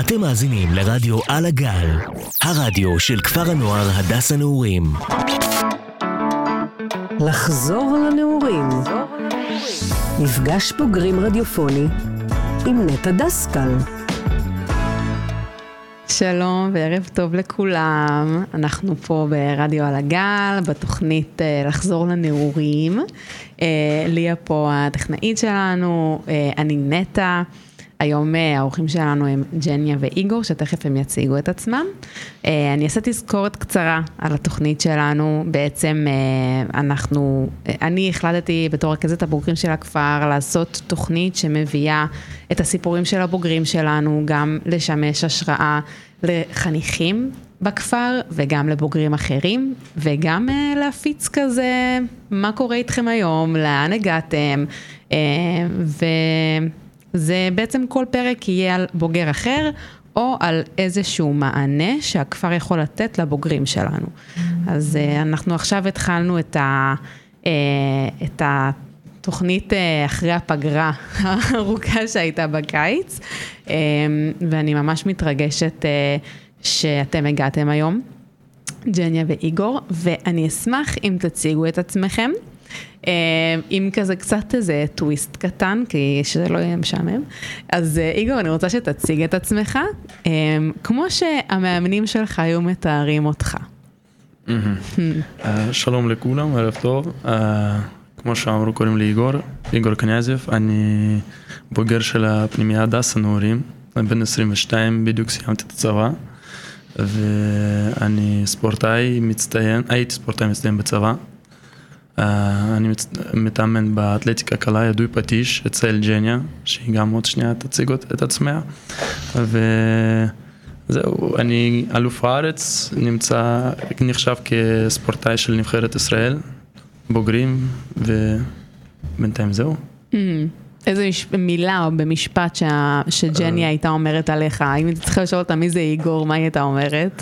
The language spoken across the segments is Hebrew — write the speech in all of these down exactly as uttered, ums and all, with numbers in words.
אתם מאזינים לרדיו על הגל, הרדיו של כפר הנוער הדס הנעורים. לחזור לנעורים. מפגש בוגרים רדיופוני עם נטע דסקל. שלום וערב טוב לכולם, אנחנו פה ברדיו על הגל, בתוכנית לחזור לנעורים. ליה פה הטכנאית שלנו, אני נטע. היום האורחים שלנו הם ג'ניה ואיגור, שתכף הם יציגו את עצמם. אני אעשה תזכורת קצרה על התוכנית שלנו. בעצם אנחנו, אני החלטתי בתור רכזת הבוגרים של הכפר לעשות תוכנית שמביאה את הסיפורים של הבוגרים שלנו, גם לשמש השראה לחניכים בכפר וגם לבוגרים אחרים, וגם להפיץ כזה מה קורה איתכם היום, לאן הגעתם, ו... זה בעצם כל פרק יהיה על בוגר אחר, או על איזשהו מענה שהכפר יכול לתת לבוגרים שלנו. אז אנחנו עכשיו התחלנו את ה, את התוכנית אחרי הפגרה הארוכה שהייתה בקיץ, ואני ממש מתרגשת שאתם הגעתם היום, ג'ניה ואיגור, ואני אשמח אם תציגו את עצמכם, עם כזה קצת איזה טוויסט קטן, כי שזה לא יהיה משעמם. אז איגור, אני רוצה שתציג את עצמך, כמו שהמאמנים שלך היו מתארים אותך. שלום לכולם, ערב טוב. כמו שאמרו, קוראים לי איגור, איגור קניאזב, אני בוגר של הפנימייה הדס הנעורים, בן עשרים ושתיים, בדיוק סיימתי את הצבא, ואני ספורטאי מצטיין, הייתי ספורטאי מצטיין בצבא. Uh, אני מתאמן באתלטיקה קלה, ידוי פטיש, אצל ג'ניה, שהיא גם עוד שנייה תציג את עצמה. וזהו, אני אלוף הארץ, נמצא, נחשב כספורטאי של נבחרת ישראל, בוגרים, ובינתיים זהו. Mm, איזו מילה או במשפט שה, שג'ניה uh, הייתה אומרת עליך, אם הייתי צריכה לשאול אותה מי זה איגור, מה היא הייתה אומרת?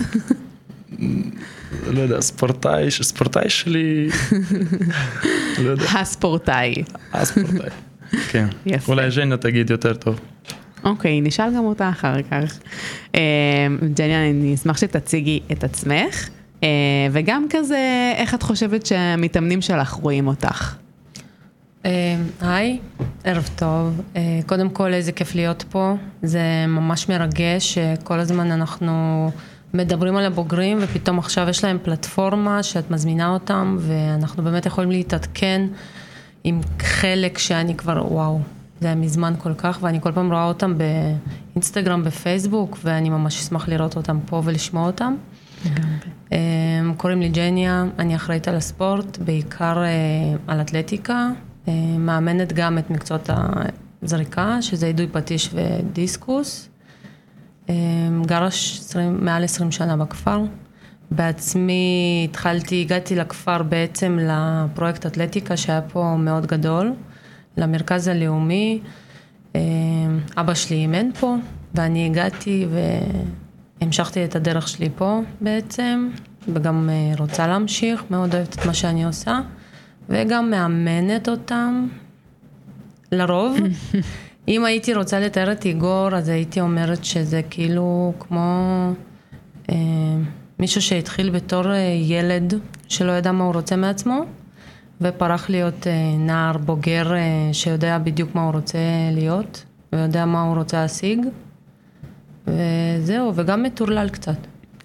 לא יודע, ספורטאי, ספורטאי שלי, לא יודע. הספורטאי. הספורטאי, כן. אולי ג'ניה תגיד יותר טוב. אוקיי, נשאל גם אותה אחר כך. ג'ניה, אני אשמח שתציגי את עצמך, וגם כזה, איך את חושבת שהמתאמנים שלך רואים אותך? היי, ערב טוב. קודם כל, איזה כיף להיות פה. זה ממש מרגש, כל הזמן אנחנו מדברים על הבוגרים, ופתאום עכשיו יש להם פלטפורמה שאת מזמינה אותם, ואנחנו באמת יכולים להתעדכן עם חלק שאני כבר, וואו, זה היה מזמן כל כך, ואני כל פעם רואה אותם באינסטגרם, בפייסבוק, ואני ממש אשמח לראות אותם פה ולשמוע אותם. קוראים לי ג'ניה, אני אחראית על הספורט, בעיקר על אתלטיקה, מאמנת גם את מקצועות הזריקה, שזה ידוי פטיש ודיסקוס. גרה מעל עשרים שנה בכפר. בעצמי התחלתי, הגעתי לכפר בעצם לפרויקט אתלטיקה שהיה פה מאוד גדול, למרכז הלאומי. אבא שלי אימן פה, ואני הגעתי והמשכתי את הדרך שלי פה בעצם, וגם רוצה להמשיך, מאוד אוהבת את מה שאני עושה, וגם מאמנת אותם, לרוב. אם הייתי רוצה לתאר את איגור, אז הייתי אומרת שזה כאילו כמו אה, מישהו שהתחיל בתור אה, ילד שלא ידע מה הוא רוצה מעצמו, ופרח להיות אה, נער בוגר אה, שיודע בדיוק מה הוא רוצה להיות, ויודע מה הוא רוצה להשיג, וזהו, וגם מטורלל קצת.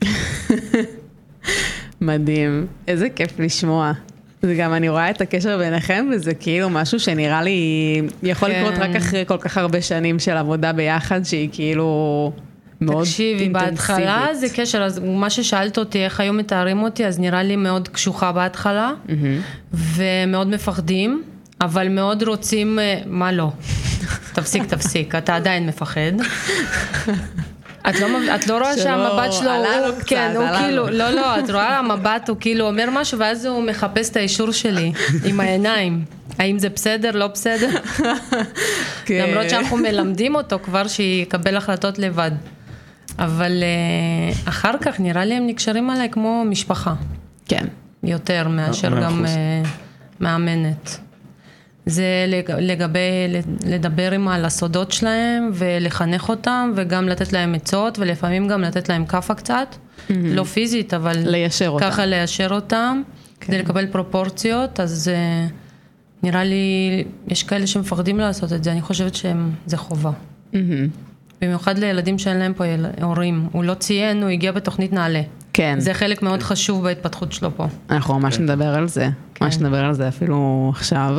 מדהים, איזה כיף לשמוע. זה גם, אני רואה את הקשר ביניכם, וזה כאילו משהו שנראה לי יכול לקרות רק אחרי כל כך הרבה שנים של עבודה ביחד, שהיא כאילו מאוד אינטנסיבית. תקשיבי, בהתחלה זה קשר, אז מה ששאלת אותי, איך היום מתארים אותי, אז נראה לי מאוד קשוחה בהתחלה, ומאוד מפחדים, אבל מאוד רוצים, מה לא? תפסיק, תפסיק, אתה עדיין מפחד. את לא, את לא רואה שהמבט שלו, הוא, כן, הוא כאילו, לא, לא, את רואה המבט, הוא כאילו אומר משהו, ואז הוא מחפש את האישור שלי, עם העיניים. האם זה בסדר, לא בסדר? למרות שאנחנו מלמדים אותו כבר שיקבל החלטות לבד. אבל אחר כך נראה לי הם נקשרים עליי כמו משפחה. כן. יותר מאשר גם מאמנת. זה לגבי לדבר עם על הסודות שלהם ולחנך אותם וגם לתת להם עצות ולפעמים גם לתת להם כפה קצת, לא פיזית אבל ליישר אותם. ככה ליישר אותם, כדי לקבל פרופורציות, אז נראה לי, יש כאלה שמפחדים לעשות את זה, אני חושבת שזה חובה. במיוחד לילדים שאין להם פה הורים, הוא לא ציין, הוא הגיע בתוכנית נעלה. כן. זה חלק מאוד חשוב בהתפתחות שלו פה. אנחנו ממש נדבר על זה, ממש נדבר על זה אפילו עכשיו.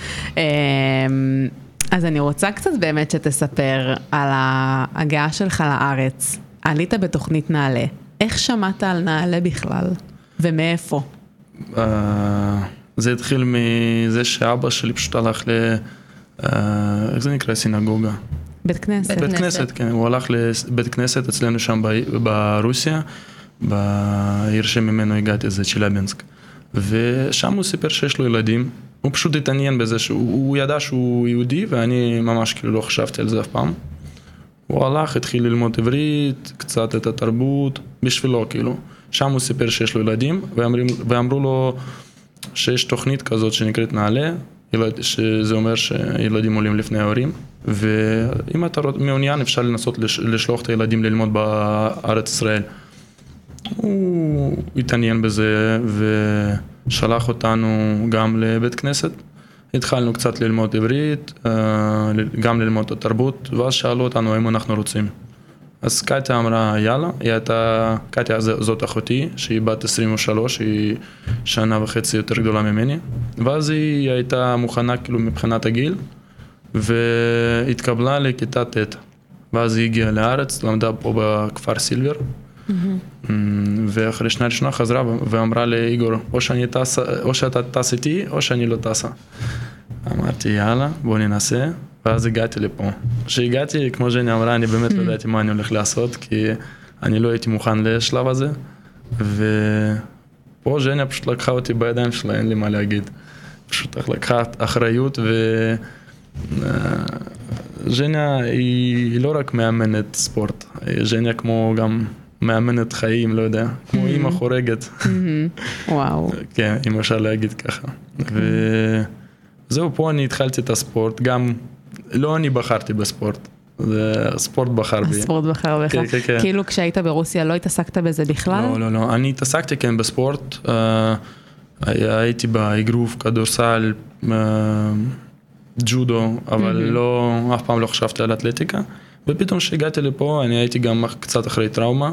אז אני רוצה קצת באמת שתספר על ההגעה שלך לארץ. עלית בתוכנית נעלה. איך שמעת על נעלה בכלל? ומאיפה? זה התחיל מזה שאבא שלי פשוט הלך ל... איך זה נקרא? סינגוגה. בית כנסת. בית כנסת, כן. הוא הלך לבית כנסת אצלנו שם ברוסיה, בעיר שממנו הגעתי, זה צ'ילאבינסק. ושם הוא סיפר שיש לו ילדים. הוא פשוט התעניין בזה שהוא ידע שהוא יהודי, ואני ממש כאילו לא חשבתי על זה אף פעם. הוא הלך, התחיל ללמוד עברית, קצת את התרבות, בשבילו כאילו. שם הוא סיפר שיש לו ילדים, ואמרו לו שיש תוכנית כזאת שנקראת נעלה, שזה אומר שילדים עולים לפני ההורים, ואם אתה מעוניין אפשר לנסות לשלוח את הילדים ללמוד בארץ ישראל. הוא התעניין בזה ושלח אותנו גם לבית כנסת. התחלנו קצת ללמוד עברית, גם ללמוד את התרבות, ואז שאלו אותנו אם אנחנו רוצים. אז קטיה אמרה יאללה, היא הייתה, קטיה זאת אחותי, שהיא בת עשרים ושלוש, היא שנה וחצי יותר גדולה ממני, ואז היא הייתה מוכנה כאילו מבחינת הגיל, והתקבלה לכיתה ט', ואז היא הגיעה לארץ, למדה פה בכפר סילבר, mm-hmm. ואחרי שנה ראשונה חזרה ואמרה לאיגור, או, שאני טס, או שאתה טס איתי, או שאני לא טסה. אמרתי יאללה, בוא ננסה. ואז הגעתי לפה. כשהגעתי, כמו ז'ני אמרה, אני באמת לא ידעתי מה אני הולך לעשות, כי אני לא הייתי מוכן לשלב הזה, ופה ז'ניה פשוט לקחה אותי בידיים שלה, אין לי מה להגיד. פשוט לקחה אחריות, וז'ניה היא לא רק מאמנת ספורט, ז'ניה כמו גם מאמנת חיים, לא יודע, כמו אימא חורגת. וואו. כן, אם אפשר להגיד ככה. וזהו, פה אני התחלתי את הספורט, גם לא אני בחרתי בספורט, זה הספורט בחר בי. הספורט בחר בך. כן, כן, כן. כאילו כשהיית ברוסיה לא התעסקת בזה בכלל? לא, לא, לא. אני התעסקתי כן בספורט, הייתי באגרוף, כדורסל, ג'ודו, אבל לא, אף פעם לא חשבתי על אתלטיקה, ופתאום שהגעתי לפה אני הייתי גם קצת אחרי טראומה,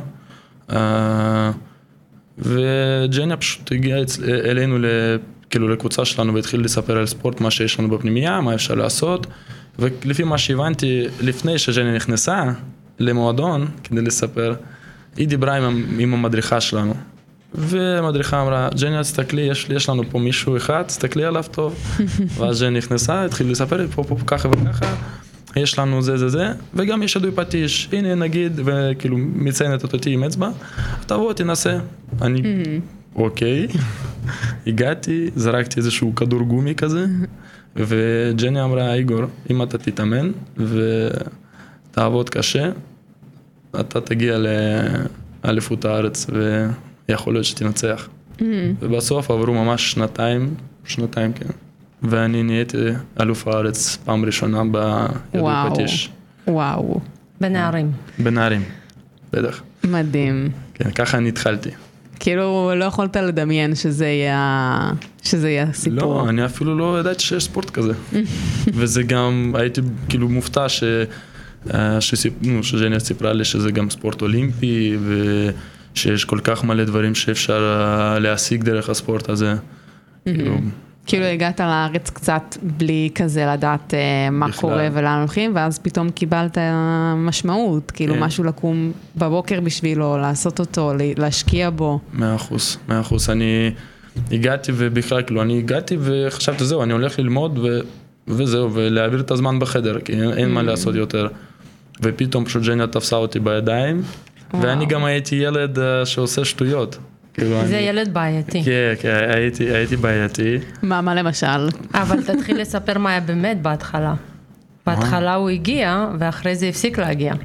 וג'ניה פשוט הגיעה אלינו כאילו לקבוצה שלנו והתחיל לספר על ספורט, מה שיש לנו בפנימייה, מה אפשר לעשות, ולפי מה שהבנתי, לפני שג'ניה נכנסה למועדון כדי לספר, היא דיברה עם, עם המדריכה שלנו, והמדריכה אמרה, ג'ניה, תסתכלי, יש, יש לנו פה מישהו אחד, תסתכלי עליו טוב, ואז ג'ניה נכנסה, התחיל לספר, פה, פה, ככה וככה, יש לנו זה, זה, זה, וגם יש עדוי פטיש, הנה נגיד, וכאילו מציינת אותי עם אצבע, תבוא, תנסה, אני... אוקיי, הגעתי, זרקתי איזשהו כדור גומי כזה, וג'ני אמרה, איגור, אם אתה תתאמן ותעבוד קשה, אתה תגיע לאליפות הארץ ויכול להיות שתנצח. ובסוף עברו ממש שנתיים, שנתיים כן, ואני נהייתי אלוף הארץ פעם ראשונה בידוי פטיש. וואו. בנערים. בנערים, בטח. מדהים. כן, ככה אני התחלתי. כאילו לא יכולת לדמיין שזה יהיה, שזה יהיה סיפור. לא, אני אפילו לא ידעתי שיש ספורט כזה. וזה גם, הייתי כאילו מופתע ש... שסיפנו, שג'ניה סיפרה לי שזה גם ספורט אולימפי, ושיש כל כך מלא דברים שאפשר להשיג דרך הספורט הזה. כאילו... כאילו הגעת לארץ קצת בלי כזה לדעת מה בכלל. קורה ולאן הולכים, ואז פתאום קיבלת משמעות, כאילו כן. משהו לקום בבוקר בשבילו, לעשות אותו, להשקיע בו. מאה אחוז, מאה אחוז. אני הגעתי ובכלל, כאילו אני הגעתי וחשבתי זהו, אני הולך ללמוד ו... וזהו, ולהעביר את הזמן בחדר, כי אין, אין מה לעשות יותר. ופתאום פשוט ג'ניה תפסה אותי בידיים, וואו. ואני גם הייתי ילד שעושה שטויות. זה אני... ילד בעייתי. כן, כן, הייתי, הייתי בעייתי. מה, מה למשל? אבל תתחיל לספר מה היה באמת בהתחלה. בהתחלה הוא הגיע, ואחרי זה הפסיק להגיע.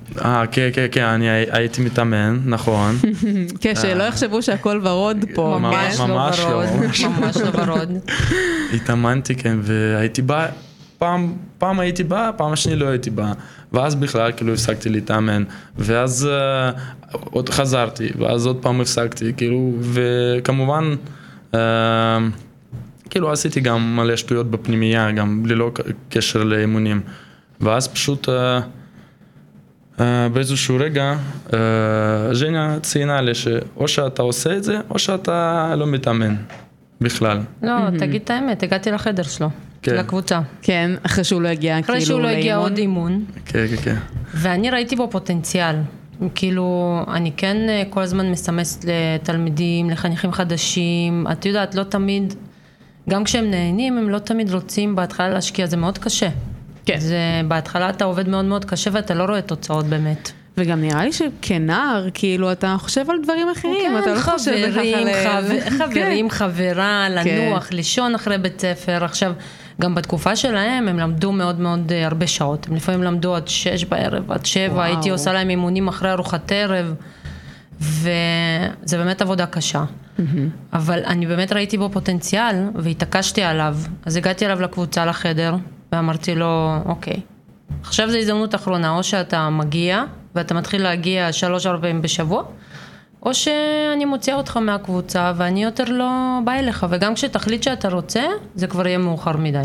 אה, כן, כן, כן, אני הייתי מתאמן, נכון. כן, שלא יחשבו שהכל ורוד פה. ממש לא ממש לא, ורוד, ממש לא. ממש לא ורוד. התאמנתי, כן, והייתי בא, פעם, פעם הייתי בא, פעם השני לא הייתי בא, ואז בכלל כאילו הפסקתי להתאמן, ואז uh, עוד חזרתי, ואז עוד פעם הפסקתי, כאילו, וכמובן, uh, כאילו עשיתי גם מלא שטויות בפנימייה, גם ללא קשר לאימונים, ואז פשוט uh, uh, באיזשהו רגע, uh, ז'ניה ציינה לי שאו שאתה עושה את זה, או שאתה לא מתאמן בכלל. לא, תגיד את האמת, הגעתי לחדר שלו, כן. לקבוצה. כן, אחרי שהוא לא הגיע כאילו אחרי שהוא לא הגיע לאימון. עוד אימון. כן, כן, כן. ואני ראיתי בו פוטנציאל. כאילו, אני כן כל הזמן מסמסת לתלמידים, לחניכים חדשים. את יודעת, לא תמיד, גם כשהם נהנים, הם לא תמיד רוצים בהתחלה להשקיע, זה מאוד קשה. כן. זה, בהתחלה אתה עובד מאוד מאוד קשה ואתה לא רואה תוצאות באמת. וגם נראה לי שכנער, כאילו, אתה חושב על דברים אחרים, אתה לא חושב בכך חברים, על... חבר, חברים, חברה, לנוח, כן. לישון אחרי בית ספר. עכשיו, גם בתקופה שלהם הם למדו מאוד מאוד הרבה שעות. הם לפעמים למדו עד שש בערב, עד שבע, וואו. הייתי עושה להם אימונים אחרי ארוחת ערב, וזה באמת עבודה קשה. אבל אני באמת ראיתי בו פוטנציאל, והתעקשתי עליו. אז הגעתי אליו לקבוצה לחדר, ואמרתי לו, אוקיי, עכשיו זו הזדמנות אחרונה, או שאתה מגיע, ואתה מתחיל להגיע שלוש ארבעים בשבוע, או שאני מוציאה אותך מהקבוצה, ואני יותר לא באה אליך, וגם כשתחליט שאתה רוצה, זה כבר יהיה מאוחר מדי.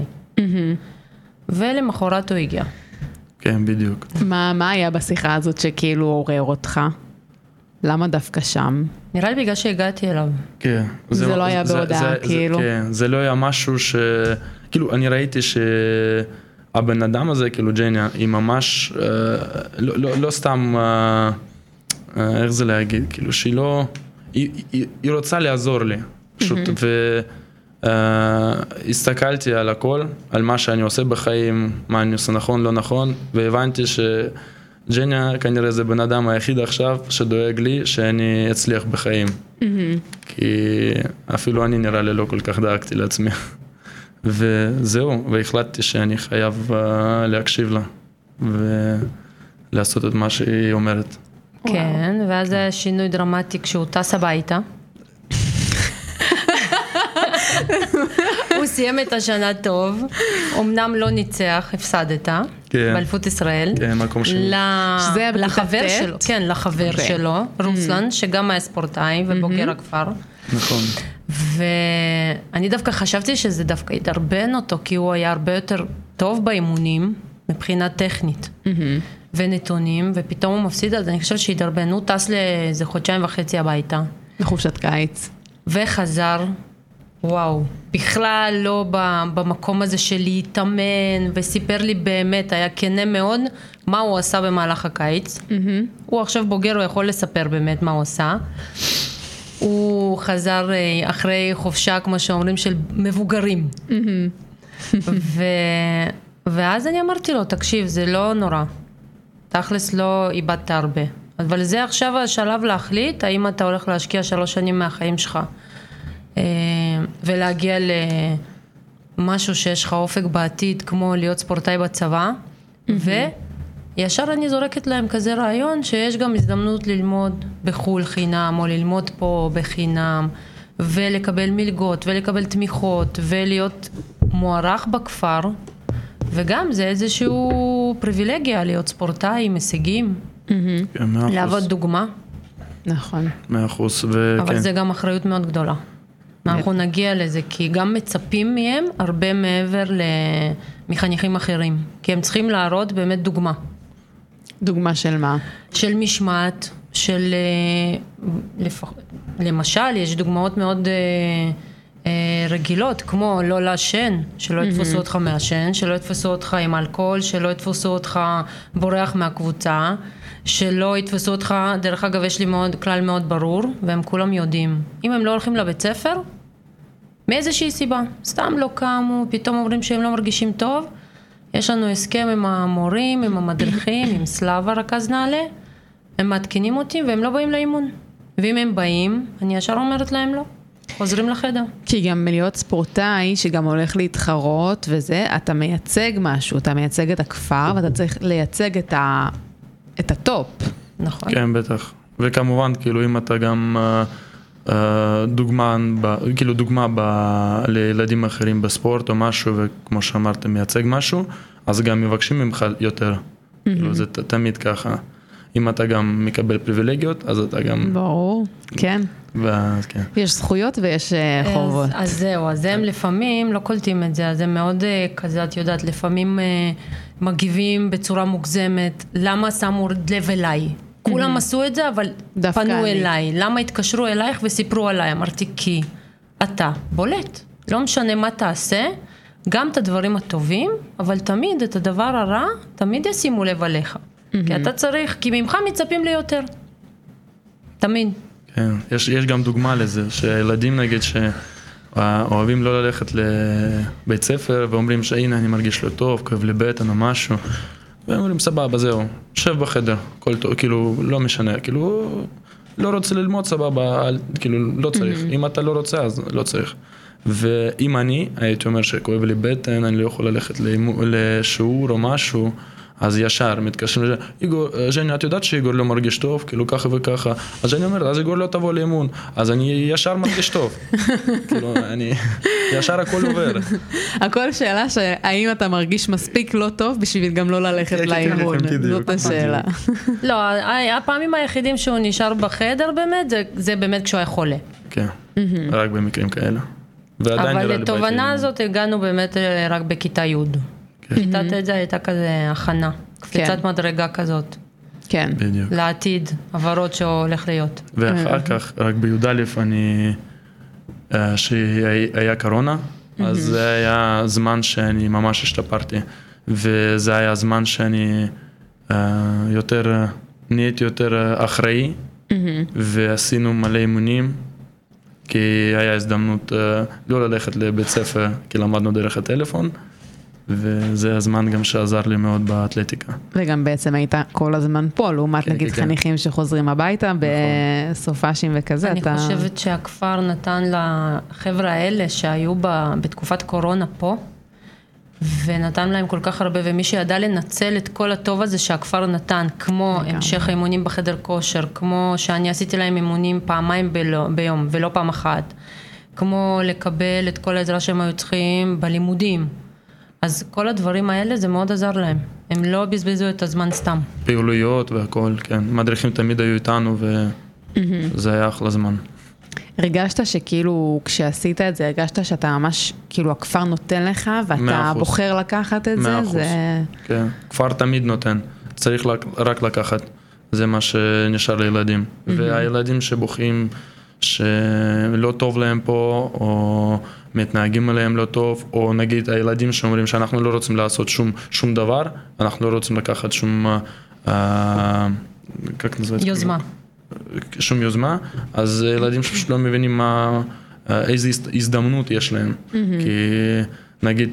ולמחרת הוא הגיע. כן, בדיוק. מה, מה היה בשיחה הזאת שכאילו עורר אותך? למה דווקא שם? נראה לי בגלל שהגעתי אליו. כן. זה לא היה בהודעה, כאילו. כן, זה לא היה משהו ש... כאילו, אני ראיתי שהבן אדם הזה, כאילו, ג'ניה, היא ממש, אה, לא, לא, לא סתם, אה, אה, איך זה להגיד, כאילו, שהיא לא... היא, היא, היא רוצה לעזור לי, פשוט, והסתכלתי על הכל, על מה שאני עושה בחיים, מה אני עושה נכון, לא נכון, והבנתי ש... ג'ניה כנראה זה בן אדם היחיד עכשיו שדואג לי שאני אצליח בחיים. כי אפילו אני נראה לי לא כל כך דאגתי לעצמי. וזהו, והחלטתי שאני חייב להקשיב לה ולעשות את מה שהיא אומרת. כן, ואז היה שינוי דרמטי כשהוא טס הביתה. הוא סיים את השנה טוב, אמנם לא ניצח, הפסדת, באליפות ישראל. כן, מקום שני. לחבר שלו, כן, לחבר שלו, רוסלן, שגם היה ספורטאי ובוגר הכפר. נכון. ואני דווקא חשבתי שזה דווקא ידרבן אותו, כי הוא היה הרבה יותר טוב באימונים, מבחינה טכנית. ונתונים, ופתאום הוא מפסיד, אז אני חושבת שידרבן, הוא טס לאיזה חודשיים וחצי הביתה. לחופשת קיץ. וחזר, וואו, בכלל לא במקום הזה של להתאמן, וסיפר לי באמת, היה כנה מאוד, מה הוא עשה במהלך הקיץ. הוא עכשיו בוגר, הוא יכול לספר באמת מה הוא עשה. הוא חזר אחרי חופשה, כמו שאומרים, של מבוגרים. ו... ואז אני אמרתי לו, תקשיב, זה לא נורא. תכלס לא איבדת הרבה. אבל זה עכשיו השלב להחליט, האם אתה הולך להשקיע שלוש שנים מהחיים שלך, ולהגיע למשהו שיש לך אופק בעתיד, כמו להיות ספורטאי בצבא, וישר אני זורקת להם כזה רעיון, שיש גם הזדמנות ללמוד בחול חינם, או ללמוד פה בחינם, ולקבל מלגות, ולקבל תמיכות, ולהיות מוערך בכפר, וגם זה איזשהו פריבילגיה, להיות ספורטאי עם הישגים, לעבוד דוגמה. נכון. מאה אחוז. אבל זה גם אחריות מאוד גדולה. אנחנו נגיע לזה, כי גם מצפים מהם הרבה מעבר למחניכים אחרים, כי הם צריכים להראות באמת דוגמה. דוגמה של מה? של משמעת, של... למשל, יש דוגמאות מאוד רגילות, כמו לא לעשן, שלא יתפסו אותך מעשן, שלא יתפסו אותך עם אלכוהול, שלא יתפסו אותך בורח מהקבוצה, שלא יתפסו אותך, דרך אגב יש לי מאוד, כלל מאוד ברור, והם כולם יודעים. אם הם לא הולכים לבית ספר, מאיזושהי סיבה, סתם לא קמו, פתאום אומרים שהם לא מרגישים טוב, יש לנו הסכם עם המורים, עם המדריכים, עם סלאבה רכז נעלה, הם מתקינים אותי והם לא באים לאימון. ואם הם באים, אני ישר אומרת להם לא. חוזרים לחדר. כי גם להיות ספורטאי שגם הולך להתחרות וזה, אתה מייצג משהו, אתה מייצג את הכפר ואתה צריך לייצג את את הטופ. נכון. כן, בטח. וכמובן, כאילו, אם אתה גם uh, uh, דוגמה, ב, כאילו, דוגמה ב, לילדים אחרים בספורט או משהו, וכמו שאמרת, מייצג משהו, אז גם מבקשים ממך יותר. Mm-hmm. כאילו, זה ת, תמיד ככה. אם אתה גם מקבל פריבילגיות, אז אתה גם... ברור, כן. ואז, כן. יש זכויות ויש uh, חובות. אז, אז זהו, אז הם לפעמים לא קולטים את זה, אז הם מאוד uh, כזה, את יודעת, לפעמים uh, מגיבים בצורה מוגזמת, למה שמו לב אליי? כולם עשו את זה, אבל פנו אליי. למה התקשרו אלייך וסיפרו עליי? אמרתי, כי אתה בולט. לא משנה מה תעשה, גם את הדברים הטובים, אבל תמיד את הדבר הרע, תמיד ישימו לב עליך. כי אתה צריך, כי ממך מצפים לי יותר. תמיד. כן, יש, יש גם דוגמה לזה, שילדים נגיד שאוהבים לא ללכת לבית ספר, ואומרים שהנה אני מרגיש לא טוב, כואב לי בטן או משהו, והם אומרים סבבה, זהו, שב בחדר, כל טוב, כאילו לא משנה, כאילו לא רוצה ללמוד סבבה, כאילו לא צריך, mm-hmm. אם אתה לא רוצה אז לא צריך. ואם אני הייתי אומר שכואב לי בטן, אני לא יכול ללכת לשיעור או משהו, אז ישר מתקשרים לזה, איגור, ז'ני, את יודעת שאיגור לא מרגיש טוב, כאילו ככה וככה, אז ז'ני אומרת, אז איגור לא תבוא לאימון, אז אני ישר מרגיש טוב, כאילו, אני, ישר הכל עובר. הכל שאלה שהאם אתה מרגיש מספיק לא טוב, בשביל גם לא ללכת לאימון, זאת השאלה. לא, הפעמים היחידים שהוא נשאר בחדר באמת, זה באמת כשהוא היה חולה. כן, רק במקרים כאלה. אבל לתובנה הזאת הגענו באמת רק בכיתה י'. כיתת את זה הייתה כזה הכנה, קפיצת מדרגה כזאת. כן. בדיוק. לעתיד, עברות שהולך להיות. ואחר כך, רק בי"א אני, שהיה קורונה, אז זה היה זמן שאני ממש השתפרתי, וזה היה זמן שאני יותר, נהייתי יותר אחראי, ועשינו מלא אימונים, כי היה הזדמנות לא ללכת לבית ספר, כי למדנו דרך הטלפון, וזה הזמן גם שעזר לי מאוד באתלטיקה. וגם בעצם היית כל הזמן פה, לעומת נגיד חניכים שחוזרים הביתה בסופשים וכזה. אני חושבת שהכפר נתן לחבר'ה האלה שהיו בתקופת קורונה פה, ונתן להם כל כך הרבה, ומי שידע לנצל את כל הטוב הזה שהכפר נתן, כמו המשך האימונים בחדר כושר, כמו שאני עשיתי להם אימונים פעמיים ביום, ולא פעם אחת, כמו לקבל את כל העזרה שהם היו צריכים בלימודים. אז כל הדברים האלה זה מאוד עזר להם. הם לא בזבזו את הזמן סתם. פעילויות והכל, כן. מדריכים תמיד היו איתנו וזה היה אחלה זמן. הרגשת שכאילו כשעשית את זה, הרגשת שאתה ממש, כאילו הכפר נותן לך ואתה בוחר לקחת את זה? מאה אחוז. כן, כפר תמיד נותן. צריך רק לקחת. זה מה שנשאר לילדים. והילדים שבוחרים שלא טוב להם פה, או מתנהגים עליהם לא טוב, או נגיד הילדים שאומרים שאנחנו לא רוצים לעשות שום, שום דבר, אנחנו לא רוצים לקחת שום, אה, איך נזווה? יוזמה. שום יוזמה, אז ילדים שפשוט לא מבינים מה, איזו הזדמנות יש להם. Mm-hmm. כי נגיד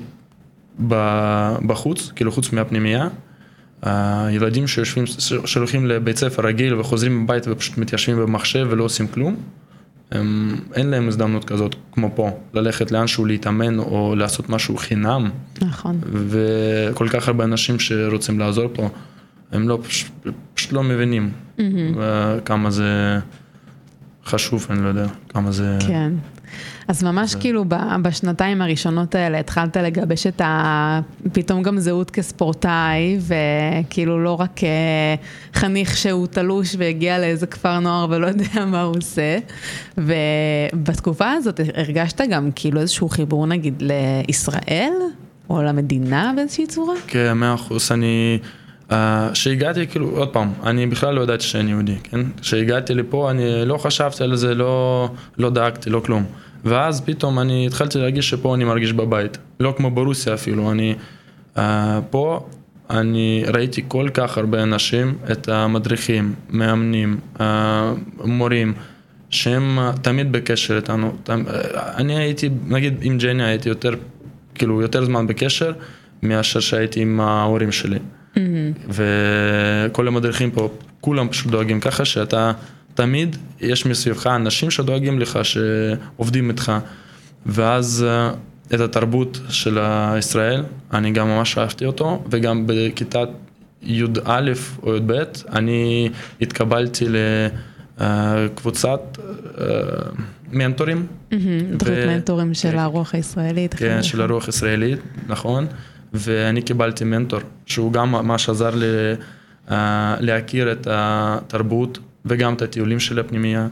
בחוץ, כאילו חוץ מהפנימייה, הילדים שיושבים, שהולכים לבית ספר רגיל וחוזרים בבית ופשוט מתיישבים במחשב ולא עושים כלום, הם, אין להם הזדמנות כזאת כמו פה, ללכת לאנשהו להתאמן או לעשות משהו חינם. נכון. וכל כך הרבה אנשים שרוצים לעזור פה, הם לא, פשוט, פשוט לא מבינים mm-hmm. כמה זה חשוב, אני לא יודע, כמה זה... כן. אז ממש זה... כאילו בשנתיים הראשונות האלה התחלת לגבש את ה... פתאום גם זהות כספורטאי, וכאילו לא רק חניך שהוא תלוש והגיע לאיזה כפר נוער ולא יודע מה הוא עושה. ובתקופה הזאת הרגשת גם כאילו איזשהו חיבור נגיד לישראל, או למדינה באיזושהי צורה? כן, מאה אחוז. אני... שהגעתי, כאילו, עוד פעם, אני בכלל לא ידעתי שאני יהודי, כן? שהגעתי לפה, אני לא חשבתי על זה, לא, לא דאגתי, לא כלום. ואז פתאום אני התחלתי להרגיש שפה אני מרגיש בבית. לא כמו ברוסיה אפילו, אני... פה אני ראיתי כל כך הרבה אנשים, את המדריכים, מאמנים, מורים, שהם תמיד בקשר איתנו. אני הייתי, נגיד, עם ג'ני הייתי יותר, כאילו, יותר זמן בקשר, מאשר שהייתי עם ההורים שלי. Mm-hmm. וכל המדריכים פה, כולם פשוט דואגים ככה שאתה תמיד, יש מסביבך אנשים שדואגים לך, שעובדים איתך, ואז את התרבות של ישראל, אני גם ממש אהבתי אותו, וגם בכיתת י' א' או י' ב', אני התקבלתי לקבוצת מנטורים. תוכנית מנטורים של הרוח הישראלית. כן, של הרוח הישראלית, נכון. ואני קיבלתי מנטור, שהוא גם ממש עזר לי להכיר את התרבות וגם את הטיולים של הפנימייה.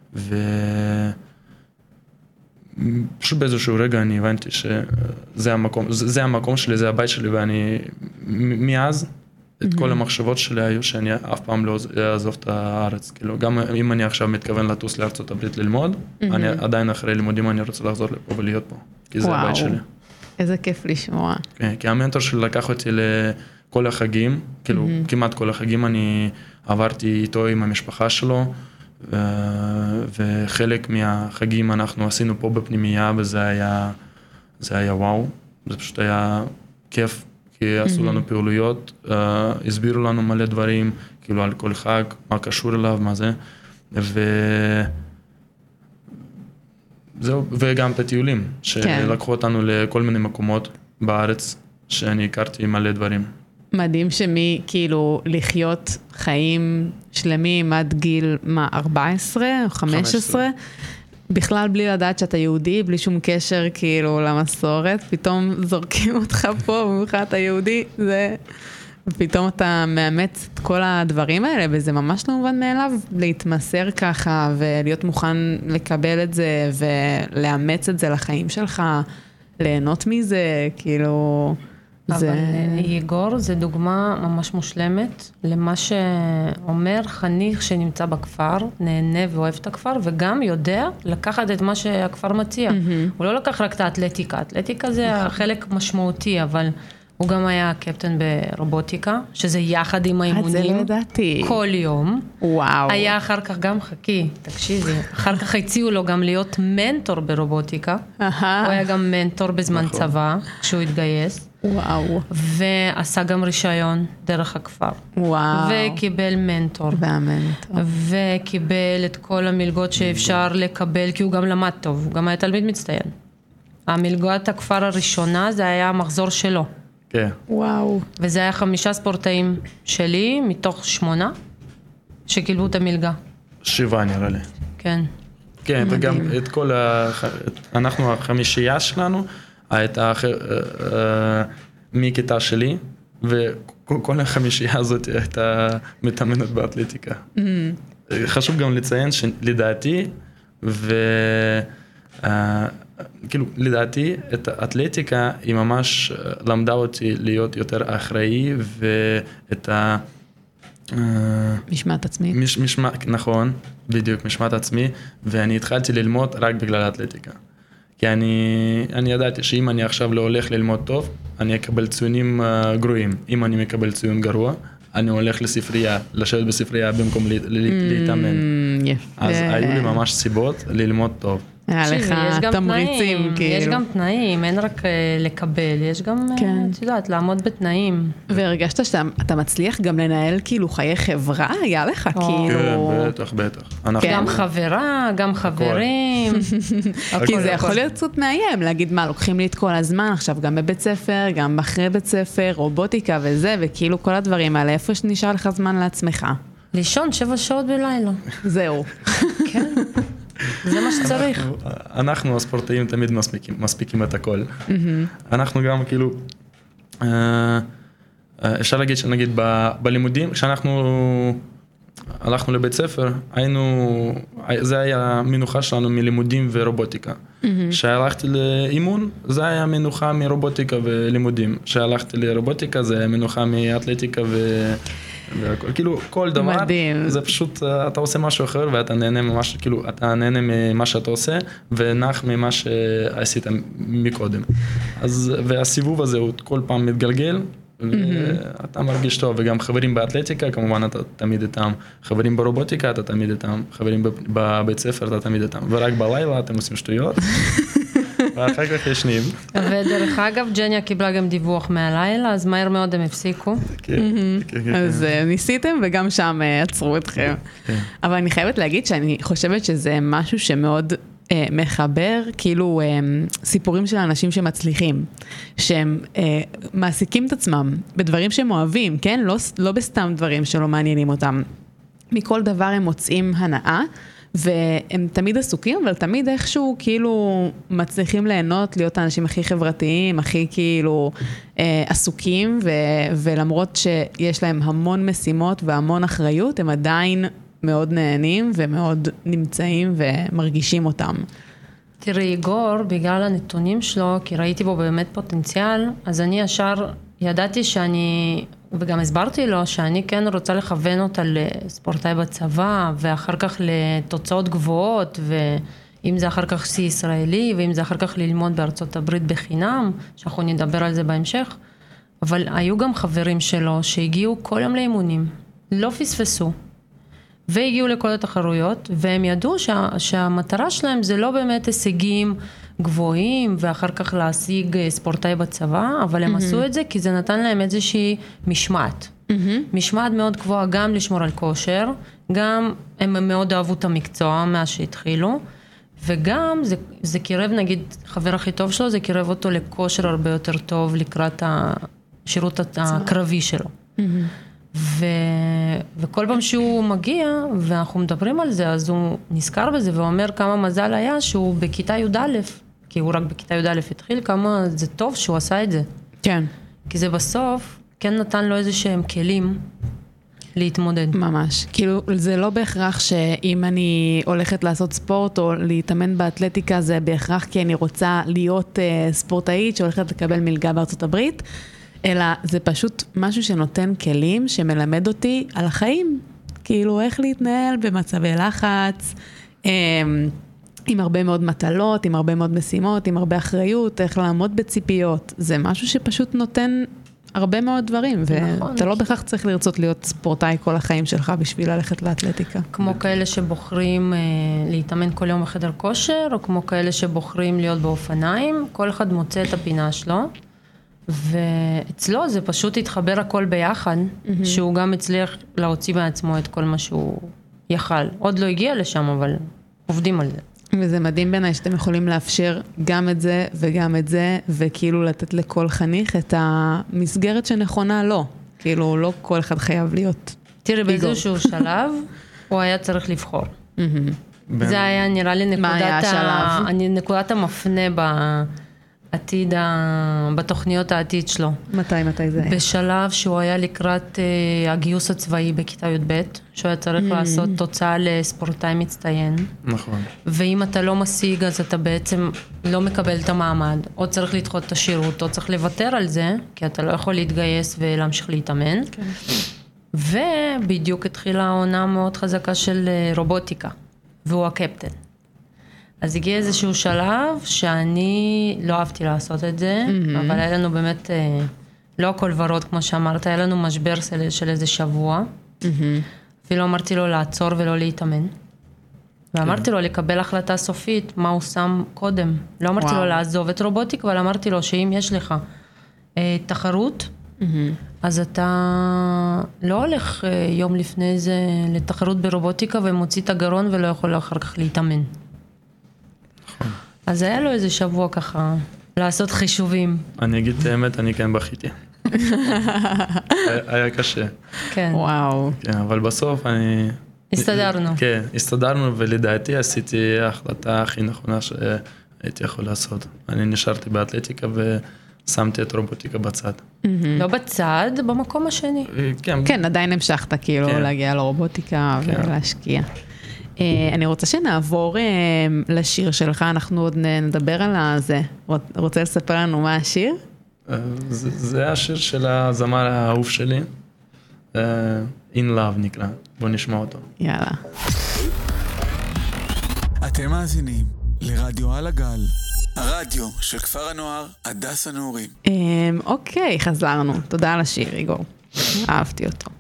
ופשוט באיזשהו רגע אני הבנתי שזה המקום, זה המקום שלי, זה הבית שלי, ואני מאז את כל המחשבות שלי היו שאני אף פעם לא אעזוב את הארץ. כאילו, גם אם אני עכשיו מתכוון לטוס לארצות הברית ללמוד, אני עדיין אחרי לימודים אני רוצה לחזור לפה ולהיות פה, כי זה הבית שלי. איזה כיף לשמוע. כן, כי המנטור שלי לקח אותי לכל החגים, כאילו כמעט כל החגים אני עברתי איתו עם המשפחה שלו, וחלק מהחגים אנחנו עשינו פה בפנימייה, וזה היה, זה היה וואו, זה פשוט היה כיף, כי עשו לנו פעולויות, הסבירו לנו מלא דברים, כאילו על כל חג, מה קשור אליו, מה זה, ו... זהו, וגם את הטיולים, שלקחו אותנו לכל מיני מקומות בארץ, שאני הכרתי מלא דברים. מדהים שמי, כאילו, לחיות חיים שלמים עד גיל, מה, ארבע עשרה או חמש עשרה? בכלל בלי לדעת שאתה יהודי, בלי שום קשר, כאילו, למסורת, פתאום זורקים אותך פה, במיוחד אתה יהודי, זה... ופתאום אתה מאמץ את כל הדברים האלה, וזה ממש לא מובן מאליו להתמסר ככה, ולהיות מוכן לקבל את זה, ולאמץ את זה לחיים שלך, ליהנות מזה, כאילו... אבל זה... יגור זה דוגמה ממש מושלמת, למה שאומר חניך שנמצא בכפר, נהנה ואוהב את הכפר, וגם יודע לקחת את מה שהכפר מציע. Mm-hmm. הוא לא לקח רק את האתלטיקה, אתלטיקה זה חלק משמעותי, אבל... הוא גם היה קפטן ברובוטיקה, שזה יחד עם האימונים. כל יום. וואו. היה אחר כך גם, חכי, תקשיבי, אחר כך הציעו לו גם להיות מנטור ברובוטיקה. הוא היה גם מנטור בזמן צבא, כשהוא התגייס. וואו. ועשה גם רישיון דרך הכפר. וואו. וקיבל מנטור. והמנטור. וקיבל את כל המלגות שאפשר לקבל, כי הוא גם למד טוב, הוא גם היה תלמיד מצטיין. המלגות הכפר הראשונה, זה היה המחזור שלו. כן. וואו. וזה היה חמישה ספורטאים שלי, מתוך שמונה, שקיבלו את המלגה. שבעה נראה לי. כן. כן, וגם את כל ה... אנחנו החמישייה שלנו, הייתה מכיתה שלי, וכל החמישייה הזאת הייתה מתאמנת באתלטיקה. חשוב גם לציין שלדעתי, ו... כאילו, לדעתי, את האתלטיקה היא ממש למדה אותי להיות יותר אחראי, ואת ה... משמעת עצמי. מש, משמע, נכון, בדיוק, משמעת עצמי, ואני התחלתי ללמוד רק בגלל האתלטיקה. כי אני, אני ידעתי שאם אני עכשיו לא הולך ללמוד טוב, אני אקבל ציונים uh, גרועים. אם אני מקבל ציון גרוע, אני הולך לספרייה, לשבת בספרייה במקום לה, להתאמן. אז היו לי ממש סיבות ללמוד טוב. היה לך תמריצים, כאילו. יש גם תנאים, אין רק לקבל, יש גם, את יודעת, לעמוד בתנאים. והרגשת שאתה מצליח גם לנהל כאילו חיי חברה? היה לך כאילו... כן, בטח, בטח. גם חברה, גם חברים. כי זה יכול להיות קצת מאיים, להגיד מה, לוקחים לי את כל הזמן, עכשיו גם בבית ספר, גם אחרי בית ספר, רובוטיקה וזה, וכאילו כל הדברים האלה, איפה שנשאר לך זמן לעצמך? לישון שבע שעות בלילה. זהו. כן. זה מה שצריך. אנחנו, אנחנו הספורטאים תמיד מספיקים, מספיקים את הכל. Mm-hmm. אנחנו גם כאילו, אפשר להגיד שנגיד ב, בלימודים, כשאנחנו הלכנו לבית ספר, היינו, זה היה מנוחה שלנו מלימודים ורובוטיקה. Mm-hmm. כשהלכתי לאימון, זה היה מנוחה מרובוטיקה ולימודים. כשהלכתי לרובוטיקה, זה מנוחה מאתלטיקה ו... כאילו כל דבר, מדהים. זה פשוט, אתה עושה משהו אחר ואתה נהנה ממש, כאילו, אתה נהנה ממה שאתה עושה ונח ממה שעשית מקודם. אז, והסיבוב הזה הוא כל פעם מתגלגל, ואתה מרגיש טוב, וגם חברים באתלטיקה, כמובן אתה תמיד איתם, חברים ברובוטיקה אתה תמיד איתם, חברים בבית ספר אתה תמיד איתם, ורק בלילה אתם עושים שטויות. ואחר כך ישנים. ודרך אגב, ג'ניה קיבלה גם דיווח מהלילה, אז מהר מאוד הם הפסיקו. אז ניסיתם וגם שם עצרו אתכם. אבל אני חייבת להגיד שאני חושבת שזה משהו שמאוד אה, מחבר כאילו אה, סיפורים של אנשים שמצליחים, שהם אה, מעסיקים את עצמם בדברים שהם אוהבים, כן? לא, לא בסתם דברים שלא מעניינים אותם. מכל דבר הם מוצאים הנאה, והם תמיד עסוקים, אבל תמיד איכשהו כאילו מצליחים ליהנות, להיות האנשים הכי חברתיים, הכי כאילו אה, עסוקים, ו, ולמרות שיש להם המון משימות והמון אחריות, הם עדיין מאוד נהנים ומאוד נמצאים ומרגישים אותם. תראי, איגור, בגלל הנתונים שלו, כי ראיתי בו באמת פוטנציאל, אז אני ישר ידעתי שאני, וגם הסברתי לו, שאני כן רוצה לכוון אותה לספורטאי בצבא, ואחר כך לתוצאות גבוהות, ואם זה אחר כך סי ישראלי, ואם זה אחר כך ללמוד בארצות הברית בחינם, שאנחנו נדבר על זה בהמשך, אבל היו גם חברים שלו שהגיעו כל יום לאימונים, לא פספסו, והגיעו לכל התחרויות, והם ידעו שה, שהמטרה שלהם זה לא באמת הישגים גבוהים, ואחר כך להשיג ספורטאי בצבא, אבל הם mm-hmm. עשו את זה כי זה נתן להם איזושהי משמעת. Mm-hmm. משמעת מאוד גבוהה, גם לשמור על כושר, גם הם מאוד אהבו את המקצוע מאז שהתחילו, וגם זה, זה קירב, נגיד, חבר הכי טוב שלו, זה קירב אותו לכושר הרבה יותר טוב, לקראת השירות הקרבי שלו. Mm-hmm. ו... וכל פעם שהוא מגיע, ואנחנו מדברים על זה, אז הוא נזכר בזה ואומר כמה מזל היה שהוא בכיתה י' א', כי הוא רק בכיתה י' א' התחיל, כמה זה טוב שהוא עשה את זה. כן. כי זה בסוף כן נתן לו איזה שהם כלים להתמודד. ממש. כאילו זה לא בהכרח שאם אני הולכת לעשות ספורט או להתאמן באתלטיקה, זה בהכרח כי אני רוצה להיות uh, ספורטאית שהולכת לקבל מלגה בארצות הברית, אלא זה פשוט משהו שנותן כלים שמלמד אותי על החיים, כאילו איך להתנהל במצבי לחץ, עם הרבה מאוד מטלות, עם הרבה מאוד משימות, עם הרבה אחריות, איך לעמוד בציפיות, זה משהו שפשוט נותן הרבה מאוד דברים, ואתה לא בכך צריך לרצות להיות ספורטאי כל החיים שלך בשביל ללכת לאתלטיקה. כמו כאלה שבוחרים להתאמן כל יום בחדר כושר, או כמו כאלה שבוחרים להיות באופניים, כל אחד מוצא את הפינה שלו, ואצלו זה פשוט התחבר הכל ביחד, mm-hmm. שהוא גם הצליח להוציא בעצמו את כל מה שהוא יכל. עוד לא הגיע לשם, אבל עובדים על זה. וזה מדהים בעיניי שאתם יכולים לאפשר גם את זה וגם את זה, וכאילו לתת לכל חניך את המסגרת שנכונה לו. כאילו לא כל אחד חייב להיות. תראי, באיזשהו שלב, הוא היה צריך לבחור. Mm-hmm. זה היה נראה לי נקודת, ה... נקודת המפנה ב... עתיד, ה... בתוכניות העתיד שלו. מתי, מתי זה היה? בשלב שהוא היה לקראת uh, הגיוס הצבאי בכיתה י' ב', שהוא היה צריך mm. לעשות תוצאה לספורטאי מצטיין. נכון. ואם אתה לא משיג, אז אתה בעצם לא מקבל את המעמד, או צריך לדחות את השירות, או צריך לוותר על זה, כי אתה לא יכול להתגייס ולהמשיך להתאמן. כן. ובדיוק התחילה העונה מאוד חזקה של רובוטיקה, והוא הקפטן. אז הגיע איזשהו שלב שאני לא אהבתי לעשות את זה, mm-hmm. אבל היה לנו באמת, לא הכל ורוד כמו שאמרת, היה לנו משבר של, של איזה שבוע, mm-hmm. ולא אמרתי לו לעצור ולא להתאמן. ואמרתי לו לקבל החלטה סופית, מה הוא שם קודם. לא אמרתי לו לעזוב את רובוטיקה, אבל אמרתי לו שאם יש לך אה, תחרות, mm-hmm. אז אתה לא הולך אה, יום לפני זה לתחרות ברובוטיקה ומוציא את הגרון ולא יכול אחר כך להתאמן. אז היה לו איזה שבוע ככה, לעשות חישובים. אני אגיד את האמת, אני כן בכיתי. היה קשה. כן. וואו. כן, אבל בסוף אני... הסתדרנו. כן, הסתדרנו, ולדעתי עשיתי ההחלטה הכי נכונה שהייתי יכול לעשות. אני נשארתי באתלטיקה ושמתי את רובוטיקה בצד. לא בצד, במקום השני. כן. כן, עדיין המשכת כאילו להגיע לרובוטיקה ולהשקיע. אני רוצה שנעבור לשיר שלך, אנחנו עוד נדבר על זה. רוצה לספר לנו מה השיר? זה השיר של הזמר האהוב שלי, In Love נקרא, בוא נשמע אותו. יאללה. אתם מאזינים לרדיו על הגל, הרדיו של כפר הנוער הדס הנעורים. אוקיי, חזרנו. תודה על השיר, איגור. אהבתי אותו.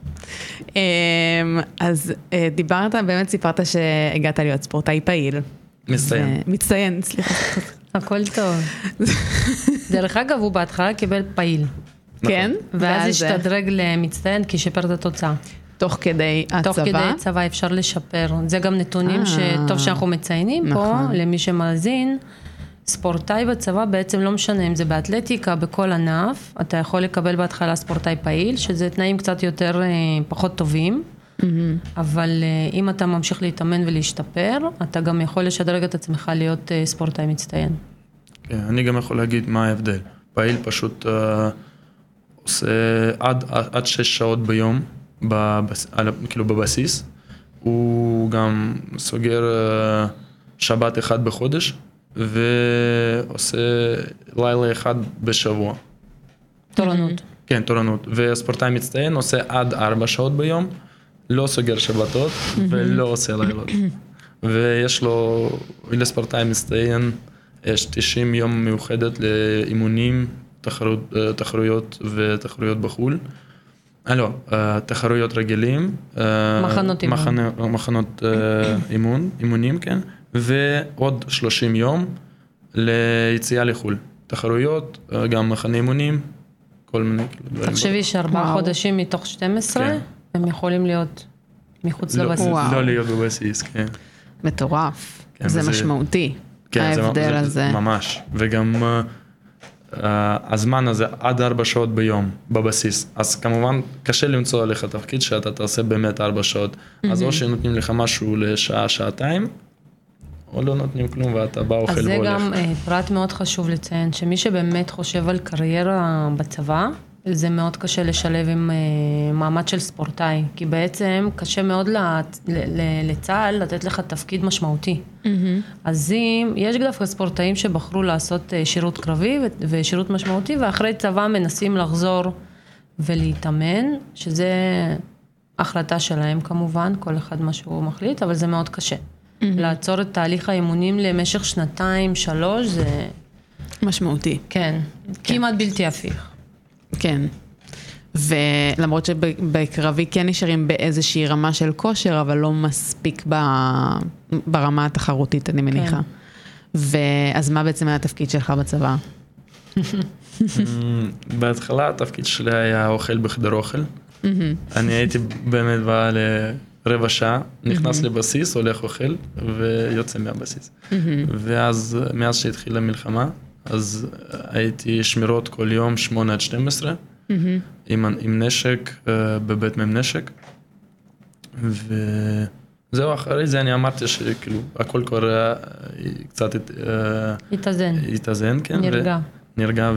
אז דיברת, באמת סיפרת שהגעת להיות ספורטאי פעיל. מצטיין. מצטיין, סליחה. הכל טוב. דרך אגב, הוא בהתחלה קיבל פעיל. כן? ואז השתדרג למצטיין כי שיפר את התוצאה. תוך כדי הצבא? תוך כדי הצבא אפשר לשפר. זה גם נתונים שטוב שאנחנו מציינים פה, למי שמאזין. ספורטאי בצבא בעצם לא משנה אם זה באתלטיקה, בכל ענף, אתה יכול לקבל בהתחלה ספורטאי פעיל, שזה תנאים קצת יותר פחות טובים, אבל אם אתה ממשיך להתאמן ולהשתפר, אתה גם יכול לשדרג את עצמך להיות ספורטאי מצטיין. כן, אני גם יכול להגיד מה ההבדל. פעיל פשוט uh, עושה עד, עד שש שעות ביום, בבס, כאילו בבסיס, הוא גם סוגר uh, שבת אחד בחודש, ועושה לילה אחד בשבוע. תורנות. כן, תורנות. והספורטאי מצטיין עושה עד ארבע שעות ביום, לא סוגר שבתות ולא עושה לילות. ויש לו, לספורטאי מצטיין, יש תשעים יום מיוחדת לאימונים, תחרות, תחרויות ותחרויות בחול. אה, לא, תחרויות רגילים. מחנות אימון. מחנה, מחנות אימון, אימונים, כן. ועוד שלושים יום ליציאה לחול. תחרויות, גם מחנה אימונים, כל מיני דברים. תחשבי שארבעה חודשים מתוך שתים עשרה, הם יכולים להיות מחוץ לבסיס. לא להיות בבסיס, כן. מטורף. זה משמעותי, ההבדל הזה. ממש. וגם הזמן הזה עד ארבע שעות ביום בבסיס. אז כמובן קשה למצוא עליך תפקיד שאתה תעשה באמת ארבע שעות. אז או שנותנים לך משהו לשעה, שעתיים, או לא נותנים כלום ואתה בא אוכל והולך. אז זה גם פרט מאוד חשוב לציין, שמי שבאמת חושב על קריירה בצבא, זה מאוד קשה לשלב עם מעמד של ספורטאי, כי בעצם קשה מאוד לצה"ל לתת לך תפקיד משמעותי. אז אם, יש דווקא ספורטאים שבחרו לעשות שירות קרבי ושירות משמעותי, ואחרי צבא מנסים לחזור ולהתאמן, שזה החלטה שלהם כמובן, כל אחד מה שהוא מחליט, אבל זה מאוד קשה. לעצור את תהליך האימונים למשך שנתיים, שלוש, זה... משמעותי. כן, כמעט בלתי הפיך. כן. ולמרות שבקרבי כן נשארים באיזושהי רמה של כושר, אבל לא מספיק ברמה התחרותית, אני מניחה. ואז מה בעצם היה התפקיד שלך בצבא? בהתחלה התפקיד שלי היה אוכל בחדר אוכל. אני הייתי באמת בא לרבע שעה, נכנס לבסיס, הולך אוכל ויוצא מהבסיס. ואז מאז שהתחילה המלחמה, אז הייתי שמירות כל יום שמונה עד שתים עשרה, עם, עם נשק, בבית מהם נשק. וזהו, אחרי זה אני אמרתי שכאילו, הכל כבר קצת התאזן. התאזן, כן. נרגע. ו, נרגע,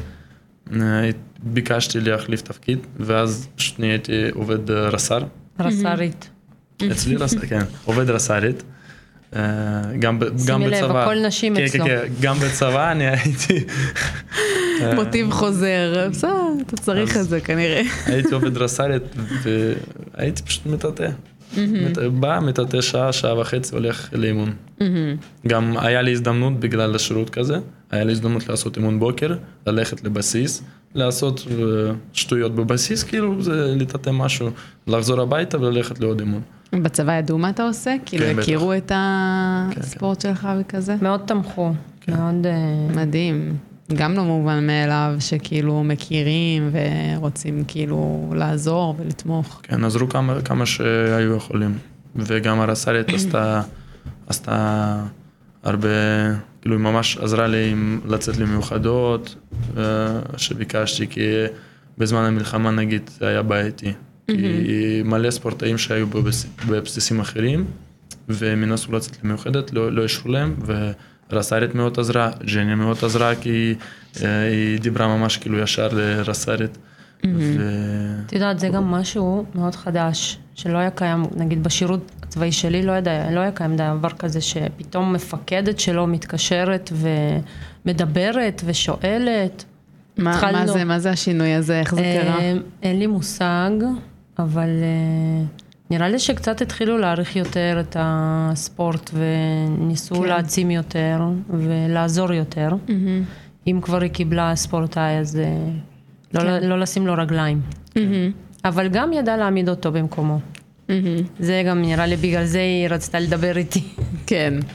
וביקשתי להחליף תפקיד, ואז פשוט נהייתי עובד רס"ר. רס"רית. אצלי רס"ר, כן, עובד רס"רית. גם בצבא. שימי לב, הכל נשים אצלו. כן, כן, גם בצבא אני הייתי... מוטיב חוזר, בסדר, אתה צריך את זה כנראה. הייתי עובד רס"רית והייתי פשוט מטאטא. בא, מטאטא שעה, שעה וחצי, הולך לאימון. גם היה לי הזדמנות בגלל השירות כזה, היה לי הזדמנות לעשות אימון בוקר, ללכת לבסיס, לעשות שטויות בבסיס, כאילו זה לטאטא משהו, לחזור הביתה וללכת לעוד אימון. בצבא ידעו מה אתה עושה? כאילו הכירו את הספורט שלך וכזה? מאוד תמכו, מאוד מדהים. גם לא מובן מאליו שכאילו מכירים ורוצים כאילו לעזור ולתמוך. כן, עזרו כמה, כמה שהיו יכולים. וגם הרס"רית עשתה, עשתה הרבה, כאילו היא ממש עזרה לי לצאת למיוחדות, שביקשתי, כי בזמן המלחמה נגיד זה היה בעייתי. כי מלא ספורטאים שהיו בבסיסים אחרים, והם נסו לצאת למיוחדת, לא, לא ישרו להם, ורס"רית מאוד עזרה, ג'ניה מאוד עזרה, כי היא דיברה ממש כאילו ישר לרס"רית. את יודעת, זה גם משהו מאוד חדש, שלא היה קיים, נגיד בשירות הצבאי שלי, לא היה, לא היה קיים דבר כזה, שפתאום מפקדת שלו מתקשרת ומדברת ושואלת. מה, מה זה, מה זה השינוי הזה, איך זה קרה? אין לי מושג, אבל נראה לי שקצת התחילו להעריך יותר את הספורט, וניסו להעצים יותר ולעזור יותר. אם כבר היא קיבלה ספורטאי, אז לא לשים לו רגליים. אבל גם ידע להעמיד אותו במקומו. זה גם נראה לי, בגלל זה היא רצתה לדבר איתי. כן.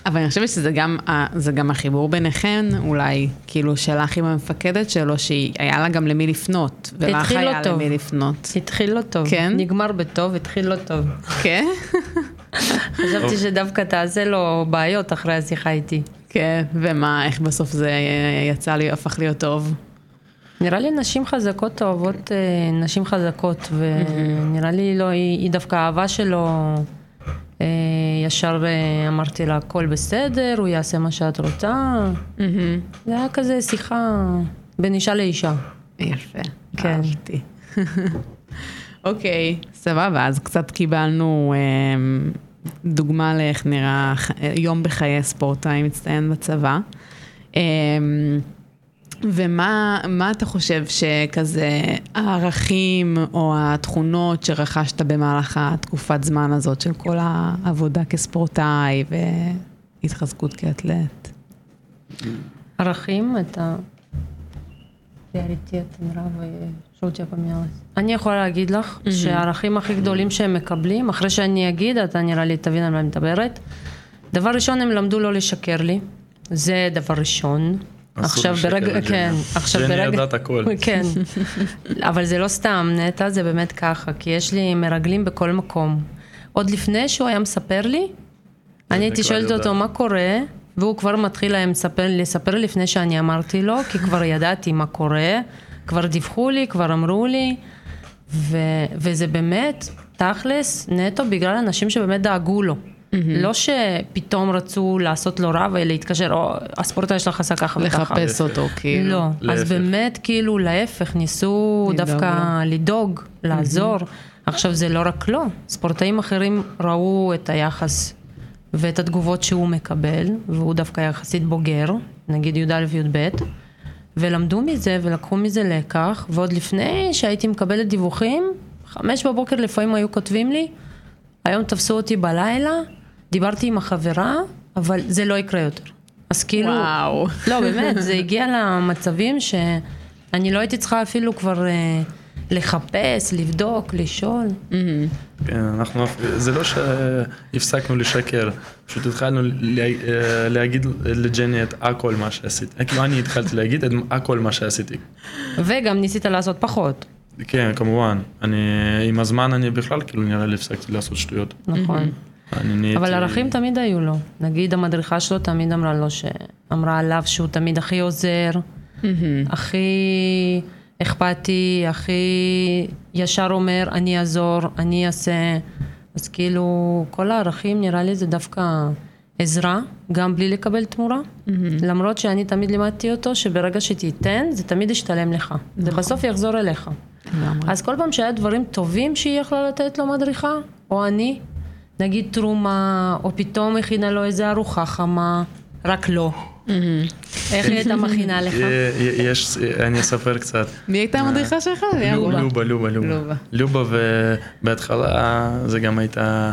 אבל אני חושבת שזה גם, זה גם החיבור ביניכן, אולי, כאילו, שלך עם המפקדת שלו, שהיה לה גם למי לפנות, ולך היה למי לפנות. התחיל לא טוב. כן? נגמר בטוב, התחיל לא טוב. כן? חשבתי שדווקא תעשה לו בעיות אחרי השיחה איתי. כן, ומה, איך בסוף זה יצא לי, הפך להיות טוב? נראה לי נשים חזקות אוהבות נשים חזקות, ונראה לי לא, היא דווקא האהבה שלו, ישר אמרתי לה, הכל בסדר, הוא יעשה מה שאת רוצה. זה היה כזה שיחה בין אישה לאישה. יפה, כן. אהבתי. אוקיי, סבבה, אז קצת קיבלנו דוגמה לאיך נראה יום בחיי ספורטאי מצטיין בצבא. ומה מה אתה חושב שכזה הערכים או התכונות שרכשת במהלך התקופת זמן הזאת של כל העבודה כספורטאי והתחזקות כאתלט? ערכים, אתה... приоритет, нравы, что у тебя поменялось? אני יכולה להגיד לך שהערכים הכי גדולים שהם מקבלים, אחרי שאני אגיד, אתה נראה לי תבין על מה אני מדברת. דבר ראשון, הם למדו לא לשקר לי. זה דבר ראשון. עכשיו ברגע, כן, עכשיו ברגע, ג'ני ידעת הכל. כן, אבל זה לא סתם, נטע, זה באמת ככה, כי יש לי מרגלים בכל מקום. עוד לפני שהוא היה מספר לי, אני הייתי שואלת אותו מה קורה, והוא כבר מתחיל להם לספר, לספר לפני שאני אמרתי לו, כי כבר ידעתי מה קורה, כבר דיווחו לי, כבר אמרו לי, ו, וזה באמת תכלס נטו בגלל אנשים שבאמת דאגו לו. לא שפתאום רצו לעשות לו רע ולהתקשר, או הספורטאי שלך עשה ככה וככה. לחפש אותו, כאילו. לא, אז באמת כאילו להפך, ניסו דווקא לדאוג, לעזור. עכשיו זה לא רק לא, ספורטאים אחרים ראו את היחס ואת התגובות שהוא מקבל, והוא דווקא יחסית בוגר, נגיד י' א' י' ב', ולמדו מזה ולקחו מזה לקח, ועוד לפני שהייתי מקבלת דיווחים, חמש בבוקר לפעמים היו כותבים לי, היום תפסו אותי בלילה, דיברתי עם החברה, אבל זה לא יקרה יותר. אז כאילו... וואו. לא, באמת, זה הגיע למצבים שאני לא הייתי צריכה אפילו כבר אה, לחפש, לבדוק, לשאול. כן, אנחנו... זה לא שהפסקנו לשקר, פשוט התחלנו להגיד לג'ני את הכל מה שעשיתי. כאילו אני התחלתי להגיד את הכל מה שעשיתי. וגם ניסית לעשות פחות. כן, כמובן. אני, עם הזמן אני בכלל, כאילו, נראה לי הפסקתי לעשות שטויות. נכון. נהייתי... אבל ערכים תמיד היו לו. נגיד, המדריכה שלו תמיד אמרה לו, שאמרה עליו שהוא תמיד הכי עוזר, הכי אכפתי, הכי ישר אומר, אני אעזור, אני אעשה. אז כאילו, כל הערכים נראה לי זה דווקא עזרה, גם בלי לקבל תמורה. למרות שאני תמיד לימדתי אותו, שברגע שתיתן, זה תמיד ישתלם לך. זה בסוף יחזור אליך. אז כל פעם שהיה דברים טובים שהיא יכלה לתת לו מדריכה, או אני, נגיד תרומה, או פתאום הכינה לו איזה ארוחה חמה, רק לא. איך היא הייתה מכינה לך? יש, אני אספר קצת. מי הייתה המדריכה שלך? לובה, לובה, לובה. לובה, ובהתחלה זה גם הייתה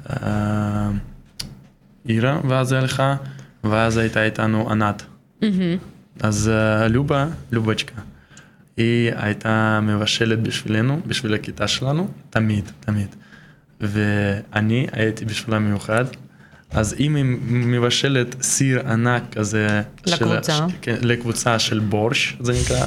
עירה, ואז הלכה, ואז הייתה איתנו ענת. אז לובה, לובצ'קה. היא הייתה מבשלת בשבילנו, בשביל הכיתה שלנו, תמיד, תמיד. ואני הייתי בשבילה מיוחד, אז אם היא מבשלת סיר ענק כזה, לקבוצה, של, כן, לקבוצה של בורש, זה נקרא,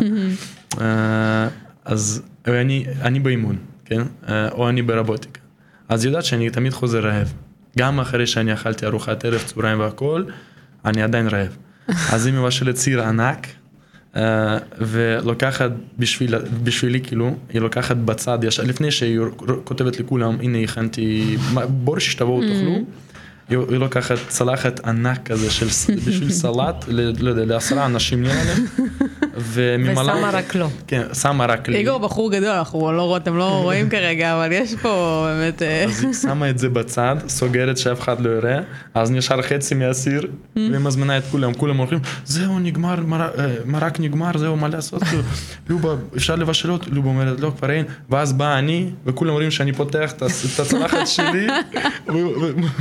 אז אני, אני באימון, כן? או אני ברובוטיקה. אז היא יודעת שאני תמיד חוזר רעב. גם אחרי שאני אכלתי ארוחת ערב, צהריים והכל, אני עדיין רעב. אז היא מבשלת סיר ענק, Uh, ולוקחת בשביל, בשבילי כאילו, היא לוקחת בצד, יש, לפני שהיא כותבת לכולם, הנה הכנתי בורש שתבואו תאכלו, היא, היא לוקחת צלחת ענק כזה של, בשביל סלט, לא יודע, לעשרה אנשים נראה לי, ושמה רק לא. כן, שמה רק לי. איגור בחור גדול, אנחנו לא רואים, אתם לא רואים כרגע, אבל יש פה באמת... אז היא שמה את זה בצד, סוגרת שאף אחד לא יראה, אז נשאר חצי מהסיר, והיא מזמינה את כולם, כולם הולכים, זהו נגמר, מרק נגמר, זהו מה לעשות, לובה, אפשר לבשל אותו, לובה אומרת, לא, כבר אין, ואז בא אני, וכולם אומרים שאני פותח את הצלחת שלי,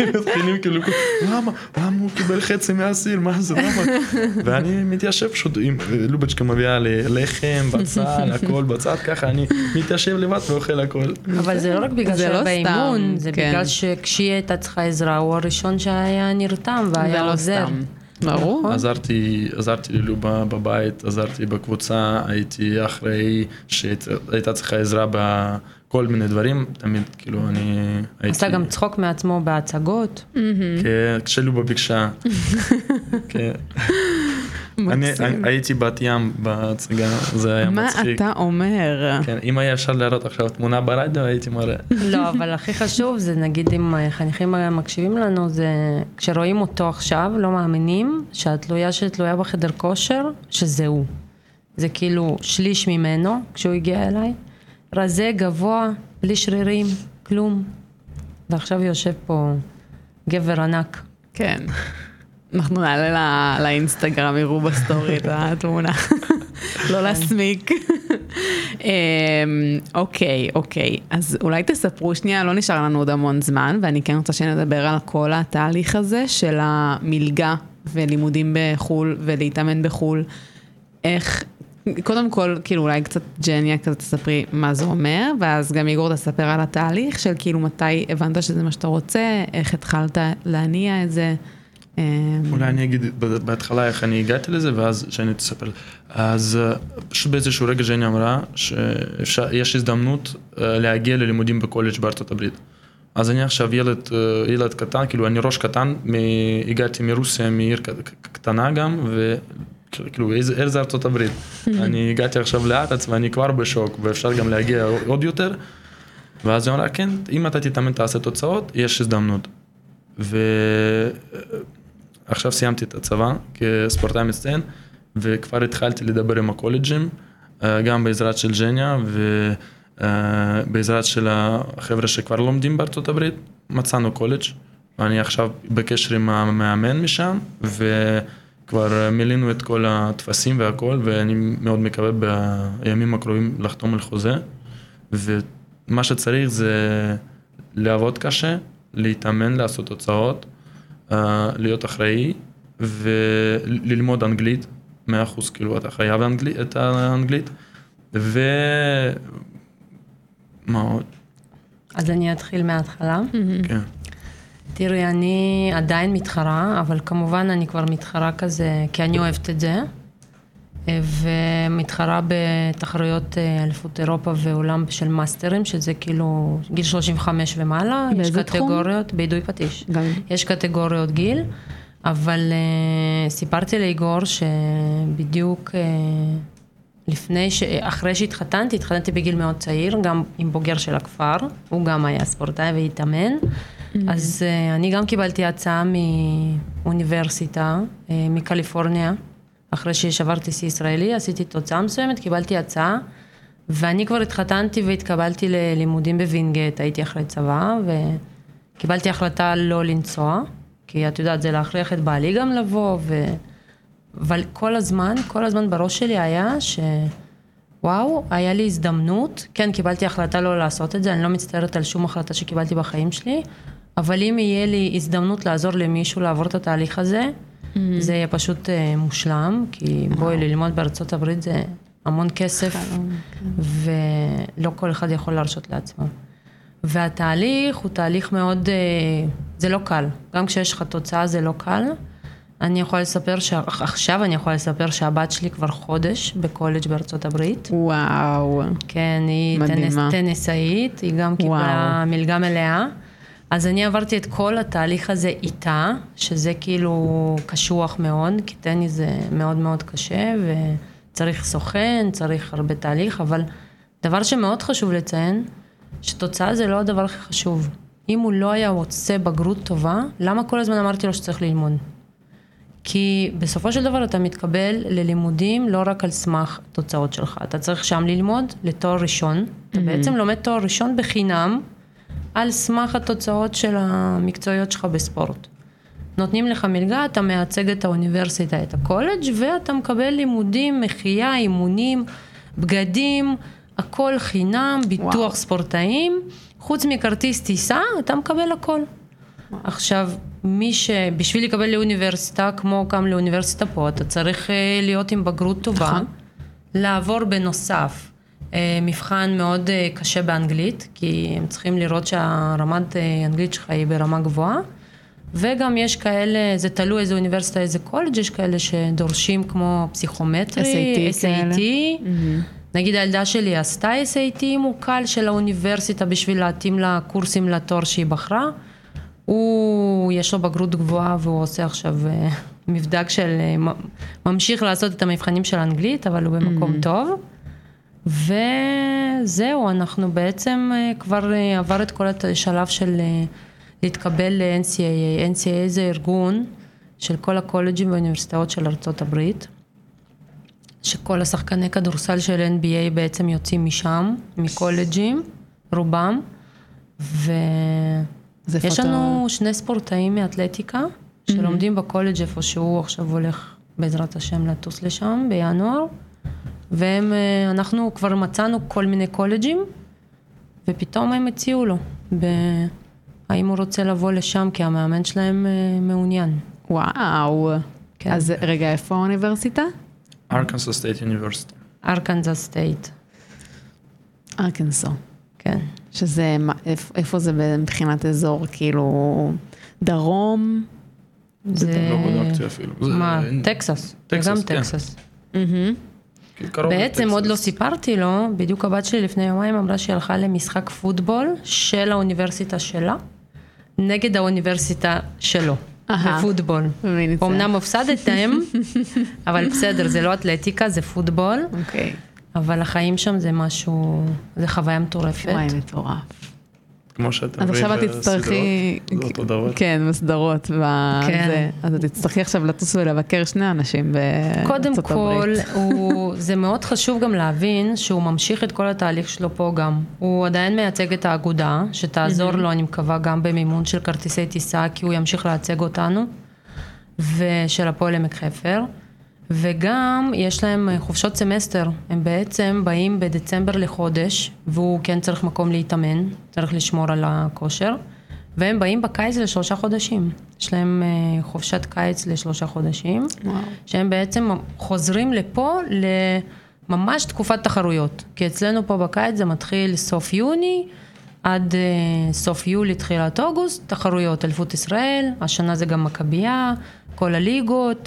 מתחילים כאילו, למה? למה הוא קיבל חצי מהסיר? מה זה? למה? ואני מתיישב פשוט, לובצ'קה מביאה לי לחם, בצל, הכל בצד, ככה אני מתיישב לבד ואוכל הכל. אבל זה לא רק בגלל שהיה באימון, זה בגלל שכשהיא הייתה צריכה עזרה, הוא הראשון שהיה נרתם והיה עוזר. ברור. עזרתי, עזרתי ללובה בבית, עזרתי בקבוצה, הייתי אחרי שהייתה צריכה עזרה בכל מיני דברים, תמיד כאילו אני הייתי... עשה גם צחוק מעצמו בהצגות. כן, כשלובה ביקשה. כן. אני הייתי בת ים בהצגה, זה היה מצחיק. מה אתה אומר? כן, אם היה אפשר להראות עכשיו תמונה ברדיו, הייתי מראה. לא, אבל הכי חשוב זה, נגיד אם חניכים מקשיבים לנו, זה כשרואים אותו עכשיו, לא מאמינים שהתלויה שתלויה בחדר כושר, שזה הוא. זה כאילו שליש ממנו, כשהוא הגיע אליי. רזה, גבוה, בלי שרירים, כלום. ועכשיו יושב פה גבר ענק. כן. אנחנו נעלה לאינסטגרם, יראו בסטורי את התמונה. לא להסמיק. אוקיי, אוקיי. אז אולי תספרו שנייה, לא נשאר לנו עוד המון זמן, ואני כן רוצה שנדבר על כל התהליך הזה של המלגה ולימודים בחול ולהתאמן בחול. איך, קודם כל, כאילו אולי קצת ג'ניה כזה תספרי מה זה אומר, ואז גם איגור תספר על התהליך של כאילו מתי הבנת שזה מה שאתה רוצה, איך התחלת להניע את זה. אולי אני אגיד בהתחלה איך אני הגעתי לזה, ואז שאני תספר. אז פשוט באיזשהו רגע ג'ני אמרה שיש הזדמנות להגיע ללימודים בקולג' בארצות הברית. אז אני עכשיו ילד, ילד קטן, כאילו אני ראש קטן, הגעתי מרוסיה, מעיר קטנה גם, וכאילו איזה ארצות הברית. אני הגעתי עכשיו לארץ ואני כבר בשוק, ואפשר גם להגיע עוד יותר. ואז היא אמרה, כן, אם אתה תתאמן תעשה תוצאות, יש הזדמנות. ועכשיו סיימתי את הצבא כספורטאי מצטיין, וכבר התחלתי לדבר עם הקולג'ים, גם בעזרת של ג'ניה, ובעזרת של החבר'ה שכבר לומדים בארצות הברית, מצאנו קולג', ואני עכשיו בקשר עם המאמן משם, וכבר מילינו את כל התפסים והכל, ואני מאוד מקווה בימים הקרובים לחתום על חוזה, ומה שצריך זה לעבוד קשה, להתאמן, לעשות תוצאות, להיות אחראי וללמוד אנגלית, מאה אחוז כאילו אתה חייב את האנגלית, ומה עוד? אז אני אתחיל מההתחלה. כן. תראי, אני עדיין מתחרה, אבל כמובן אני כבר מתחרה כזה, כי אני אוהבת את זה, ומתחרה בתחרויות אליפות אירופה ועולם של מאסטרים, שזה כאילו גיל שלושים וחמש ומעלה. יש קטגוריות, בעידוי פטיש. יש קטגוריות גיל, אבל uh, סיפרתי לאיגור שבדיוק uh, לפני, ש... אחרי שהתחתנתי, התחתנתי בגיל מאוד צעיר, גם עם בוגר של הכפר, הוא גם היה ספורטאי והתאמן, mm-hmm. אז uh, אני גם קיבלתי הצעה מאוניברסיטה, uh, מקליפורניה, אחרי ששברתי שיא ישראלי, עשיתי תוצאה מסוימת, קיבלתי הצעה, ואני כבר התחתנתי והתקבלתי ללימודים בווינגייט, הייתי אחרי צבא, וקיבלתי החלטה לא לנסוע, כי את יודעת, זה להכריח את בעלי גם לבוא, ו... אבל כל הזמן, כל הזמן בראש שלי היה ש... וואו, היה לי הזדמנות, כן, קיבלתי החלטה לא לעשות את זה, אני לא מצטערת על שום החלטה שקיבלתי בחיים שלי, אבל אם יהיה לי הזדמנות לעזור למישהו לעבור את התהליך הזה, זה יהיה פשוט מושלם, כי בואי ללמוד בארצות הברית זה המון כסף, ולא כל אחד יכול להרשות לעצמו. והתהליך הוא תהליך מאוד, זה לא קל. גם כשיש לך תוצאה זה לא קל. אני יכולה לספר, עכשיו אני יכולה לספר שהבת שלי כבר חודש בקולג' בארצות הברית. וואו. כן, היא טניסאית, היא גם קיבלה מלגה מלאה. אז אני עברתי את כל התהליך הזה איתה, שזה כאילו קשוח מאוד, כי טניס זה מאוד מאוד קשה, וצריך סוכן, צריך הרבה תהליך, אבל דבר שמאוד חשוב לציין, שתוצאה זה לא הדבר הכי חשוב. אם הוא לא היה רוצה בגרות טובה, למה כל הזמן אמרתי לו שצריך ללמוד? כי בסופו של דבר אתה מתקבל ללימודים לא רק על סמך תוצאות שלך, אתה צריך שם ללמוד לתואר ראשון, אתה בעצם לומד תואר ראשון בחינם, על סמך התוצאות של המקצועיות שלך בספורט. נותנים לך מלגה, אתה מייצג את האוניברסיטה, את הקולג', ואתה מקבל לימודים, מחייה, אימונים, בגדים, הכל חינם, ביטוח וואו. ספורטאים, חוץ מכרטיס טיסה, אתה מקבל הכל. עכשיו, מי שבשביל לקבל לאוניברסיטה, כמו גם לאוניברסיטה פה, אתה צריך להיות עם בגרות טובה, לעבור בנוסף מבחן מאוד קשה באנגלית, כי הם צריכים לראות שהרמת אנגלית שלך היא ברמה גבוהה, וגם יש כאלה, זה תלוי איזה אוניברסיטה, איזה קולג', יש כאלה שדורשים כמו פסיכומטרי, אס איי טי, נגיד הילדה שלי עשתה אס איי טי מוקל של האוניברסיטה בשביל להתאים לה קורסים לתואר שהיא בחרה, הוא, יש לו בגרות גבוהה והוא עושה עכשיו מבדק של, ממשיך לעשות את המבחנים של האנגלית, אבל הוא במקום טוב. וזהו, אנחנו בעצם כבר עבר את כל השלב של להתקבל ל-אן סי איי איי. אן סי איי איי זה ארגון של כל הקולג'ים והאוניברסיטאות של ארצות הברית, שכל השחקני כדורסל של אן בי איי בעצם יוצאים משם, מקולג'ים, רובם, ויש לנו שני ספורטאים מאתלטיקה, שלומדים בקולג' איפה שהוא עכשיו הולך בעזרת השם לטוס לשם בינואר, ואנחנו כבר מצאנו כל מיני קולג'ים, ופתאום הם הציעו לו, האם הוא רוצה לבוא לשם, כי המאמן שלהם מעוניין. וואו. כן. אז רגע, איפה האוניברסיטה? ארקנסו סטייט יוניברסיטי. ארקנסו סטייט. ארקנסו. כן. שזה, איפה זה מבחינת אזור, כאילו, דרום? זה... לא בדקתי אפילו. מה? טקסס. טקסס, גם כן. טקסס. בעצם עוד לא סיפרתי לו, בדיוק הבת שלי לפני יומיים אמרה שהיא הלכה למשחק פוטבול של האוניברסיטה שלה, נגד האוניברסיטה שלו, בפוטבול. אמנם הפסדתם, אבל בסדר, זה לא אתלטיקה, זה פוטבול, אבל החיים שם זה משהו, זה חוויה מטורפת. וואי, מטורף. כמו שאתה אז עכשיו את רואה תצטרכי, בסדרות, זה אותו דבר. כן, בסדרות, כן. אז את תצטרכי עכשיו לטוס ולבקר שני אנשים בארצות הברית. קודם כל, הוא, זה מאוד חשוב גם להבין שהוא ממשיך את כל התהליך שלו פה גם. הוא עדיין מייצג את האגודה, שתעזור לו, אני מקווה, גם במימון של כרטיסי טיסה, כי הוא ימשיך לייצג אותנו, ושל הפועל עמק חפר. וגם יש להם חופשות סמסטר, הם בעצם באים בדצמבר לחודש, והוא כן צריך מקום להתאמן, צריך לשמור על הכושר, והם באים בקיץ לשלושה חודשים. יש להם חופשת קיץ לשלושה חודשים, וואו. שהם בעצם חוזרים לפה לממש תקופת תחרויות, כי אצלנו פה בקיץ זה מתחיל סוף יוני, עד סוף יולי, תחילת אוגוסט, תחרויות אליפות ישראל, השנה זה גם מכבייה, כל הליגות,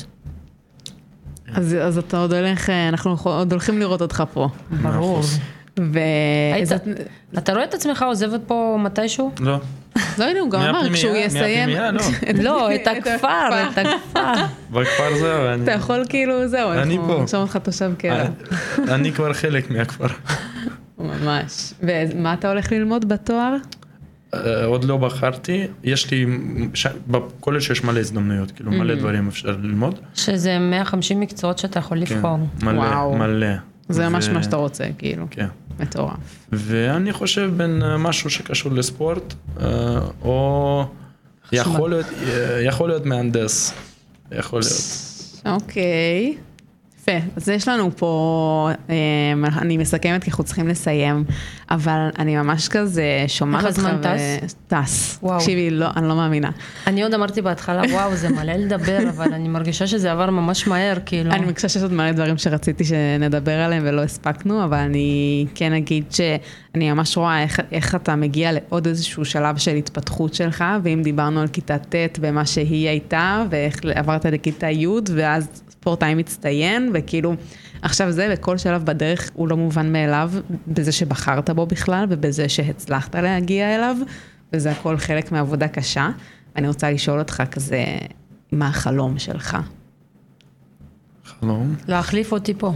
אז, אז אתה עוד הולך, אנחנו עוד הולכים לראות אותך פה. ברור. ו... היית, אתה רואה את עצמך עוזבת פה מתישהו? לא. לא, הנה, הוא גם אמר, כשהוא יסיים... מהפנימיה, לא. לא, את הכפר, את הכפר. בכפר זהו. אתה יכול כאילו, זהו, אני פה. נרשום אותך תושב קרע. אני כבר חלק מהכפר. ממש. ומה אתה הולך ללמוד בתואר? עוד לא בחרתי, יש לי, בקולג' שיש מלא הזדמנויות, כאילו מלא דברים אפשר ללמוד. שזה מאה וחמישים מקצועות שאתה יכול לבחור. מלא, מלא. זה ממש מה שאתה רוצה, כאילו. כן. מטורף. ואני חושב בין משהו שקשור לספורט, או יכול להיות, יכול להיות מהנדס, יכול להיות. אוקיי. יפה, אז יש לנו פה, אני מסכמת כי אנחנו צריכים לסיים, אבל אני ממש כזה שומעת אותך הזמן טס? טס. וואו. תקשיבי, לא, אני לא מאמינה. אני עוד אמרתי בהתחלה, וואו, זה מלא לדבר, אבל אני מרגישה שזה עבר ממש מהר, כאילו. אני מרגישה שיש עוד מלא דברים שרציתי שנדבר עליהם ולא הספקנו, אבל אני כן אגיד שאני ממש רואה איך, איך אתה מגיע לעוד איזשהו שלב של התפתחות שלך, ואם דיברנו על כיתה ט' ומה שהיא הייתה, ואיך עברת לכיתה י' ואז ספורטאי מצטיין, וכאילו, עכשיו זה, בכל שלב בדרך הוא לא מובן מאליו, בזה שבחרת בו בכלל, ובזה שהצלחת להגיע אליו, וזה הכל חלק מעבודה קשה. ואני רוצה לשאול אותך כזה, מה החלום שלך? חלום? להחליף אותי פה.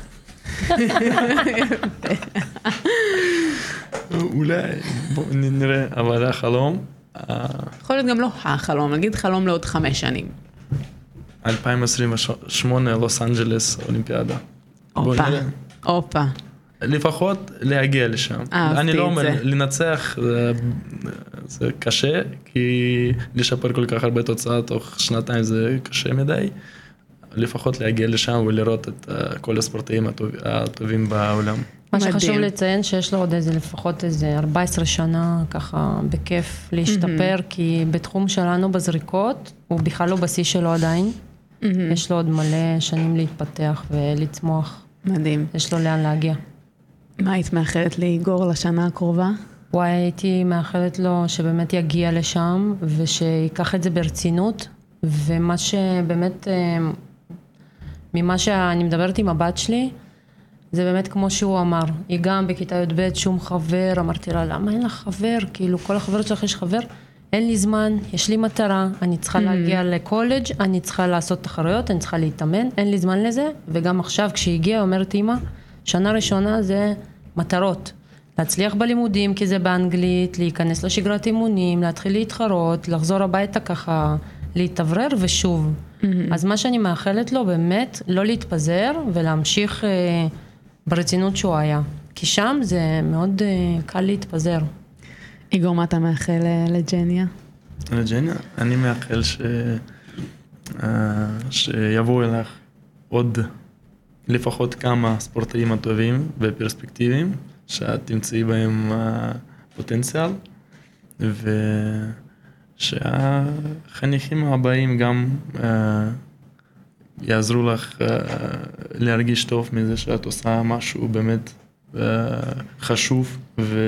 אולי, בואו נראה, אבל החלום... יכול להיות גם לא החלום, נגיד חלום לעוד חמש שנים. אלפיים עשרים ושמונה, לוס אנג'לס, אולימפיאדה. אופה, אופה. לפחות להגיע לשם. אני לא אומר, לנצח זה קשה, כי לשפר כל כך הרבה תוצאה תוך שנתיים זה קשה מדי. לפחות להגיע לשם ולראות את כל הספורטאים הטובים בעולם. מה שחשוב לציין שיש לו עוד איזה לפחות איזה ארבע עשרה שנה ככה בכיף להשתפר, כי בתחום שלנו בזריקות הוא בכלל לא בשיא שלו עדיין. יש לו עוד מלא שנים להתפתח ולצמוח. מדהים. יש לו לאן להגיע. מה היית מאחלת לאיגור לשנה הקרובה? וואי, הייתי מאחלת לו שבאמת יגיע לשם ושיקח את זה ברצינות, ומה שבאמת, ממה שאני מדברת עם הבת שלי, זה באמת כמו שהוא אמר, היא גם בכיתה י' ב' שום חבר, אמרתי לה, למה אין לך חבר? כאילו כל החברות שלך יש חבר, אין לי זמן, יש לי מטרה, אני צריכה להגיע לקולג', אני צריכה לעשות תחרויות, אני צריכה להתאמן, אין לי זמן לזה, וגם עכשיו כשהיא הגיעה, אומרת אמא, שנה ראשונה זה מטרות, להצליח בלימודים כי זה באנגלית, להיכנס לשגרת אימונים, להתחיל להתחרות, לחזור הביתה ככה, להתאוורר ושוב. אז מה שאני מאחלת לו באמת, לא להתפזר ולהמשיך אה, ברצינות שהוא היה. כי שם זה מאוד אה, קל להתפזר. איגור, מה אתה מאחל לג'ניה? לג'ניה? אני מאחל ש... שיבואו אלך עוד לפחות כמה ספורטאים הטובים ופרספקטיביים, שאת תמצאי בהם פוטנציאל, ושהחניכים הבאים גם יעזרו לך להרגיש טוב מזה שאת עושה משהו באמת חשוב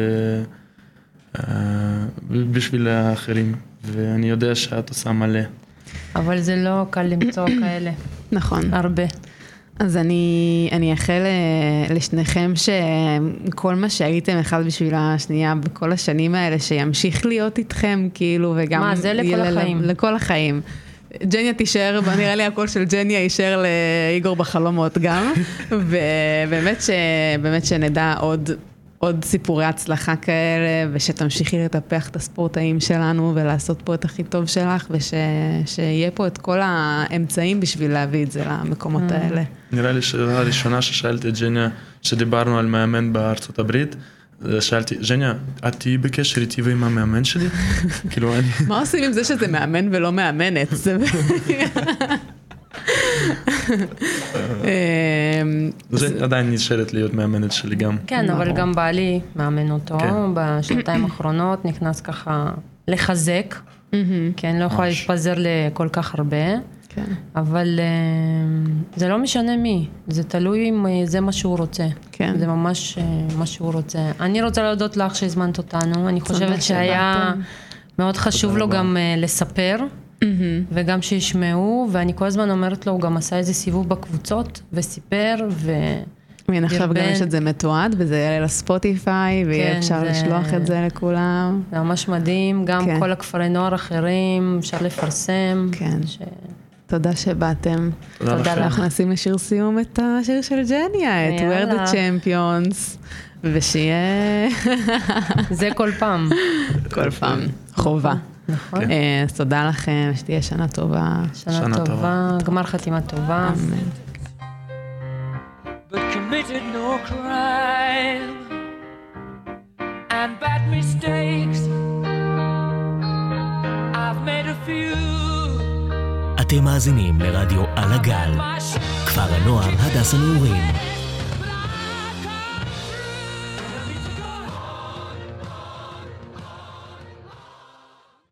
ובשביל האחרים, ואני יודע שאת עושה מלא. אבל זה לא קל למצוא כאלה. נכון. הרבה. אז אני, אני אאחל לשניכם שכל מה שהייתם אחד בשביל השנייה בכל השנים האלה, שימשיך להיות איתכם, כאילו, וגם... מה, זה לכל החיים. לכל החיים. ג'ניה תישאר, נראה לי הקול של ג'ניה יישאר לאיגור בחלומות גם, ובאמת ש, באמת שנדע עוד... עוד סיפורי הצלחה כאלה, ושתמשיכי לטפח את הספורטאים שלנו, ולעשות פה את הכי טוב שלך, ושיהיה פה את כל האמצעים בשביל להביא את זה למקומות האלה. נראה לי שאלה הראשונה ששאלתי את ג'ניה, שדיברנו על מאמן בארצות הברית, שאלתי, ג'ניה, את תהיי בקשר איתי ועם המאמן שלי? כאילו אני... מה עושים עם זה שזה מאמן ולא מאמנת? זה עדיין נשארת להיות מאמנת שלי גם. כן, אבל גם בעלי מאמן אותו, בשנתיים האחרונות נכנס ככה לחזק, כי אני לא יכולה להתפזר לכל כך הרבה, אבל זה לא משנה מי, זה תלוי אם זה מה שהוא רוצה, זה ממש מה שהוא רוצה. אני רוצה להודות לך שהזמנת אותנו, אני חושבת שהיה מאוד חשוב לו גם לספר, וגם שישמעו, ואני כל הזמן אומרת לו, הוא גם עשה איזה סיבוב בקבוצות, וסיפר, ו... והנה עכשיו גם יש את זה מתועד, וזה יעלה לספוטיפיי, ויהיה אפשר לשלוח את זה לכולם. זה ממש מדהים, גם כל הכפרי נוער אחרים, אפשר לפרסם. כן. תודה שבאתם. תודה לכם. אנחנו נשים לשיר סיום את השיר של ג'ניה, את We're the Champions, ושיהיה... זה כל פעם. כל פעם. חובה. נכון. אז תודה לכם, שתהיה שנה טובה. שנה טובה, גמר חתימה טובה. But committed no crime and bad mistakes. I've made a few. אתם מאזינים לרדיו על הגל, כפר הנוער הדס הנעורים.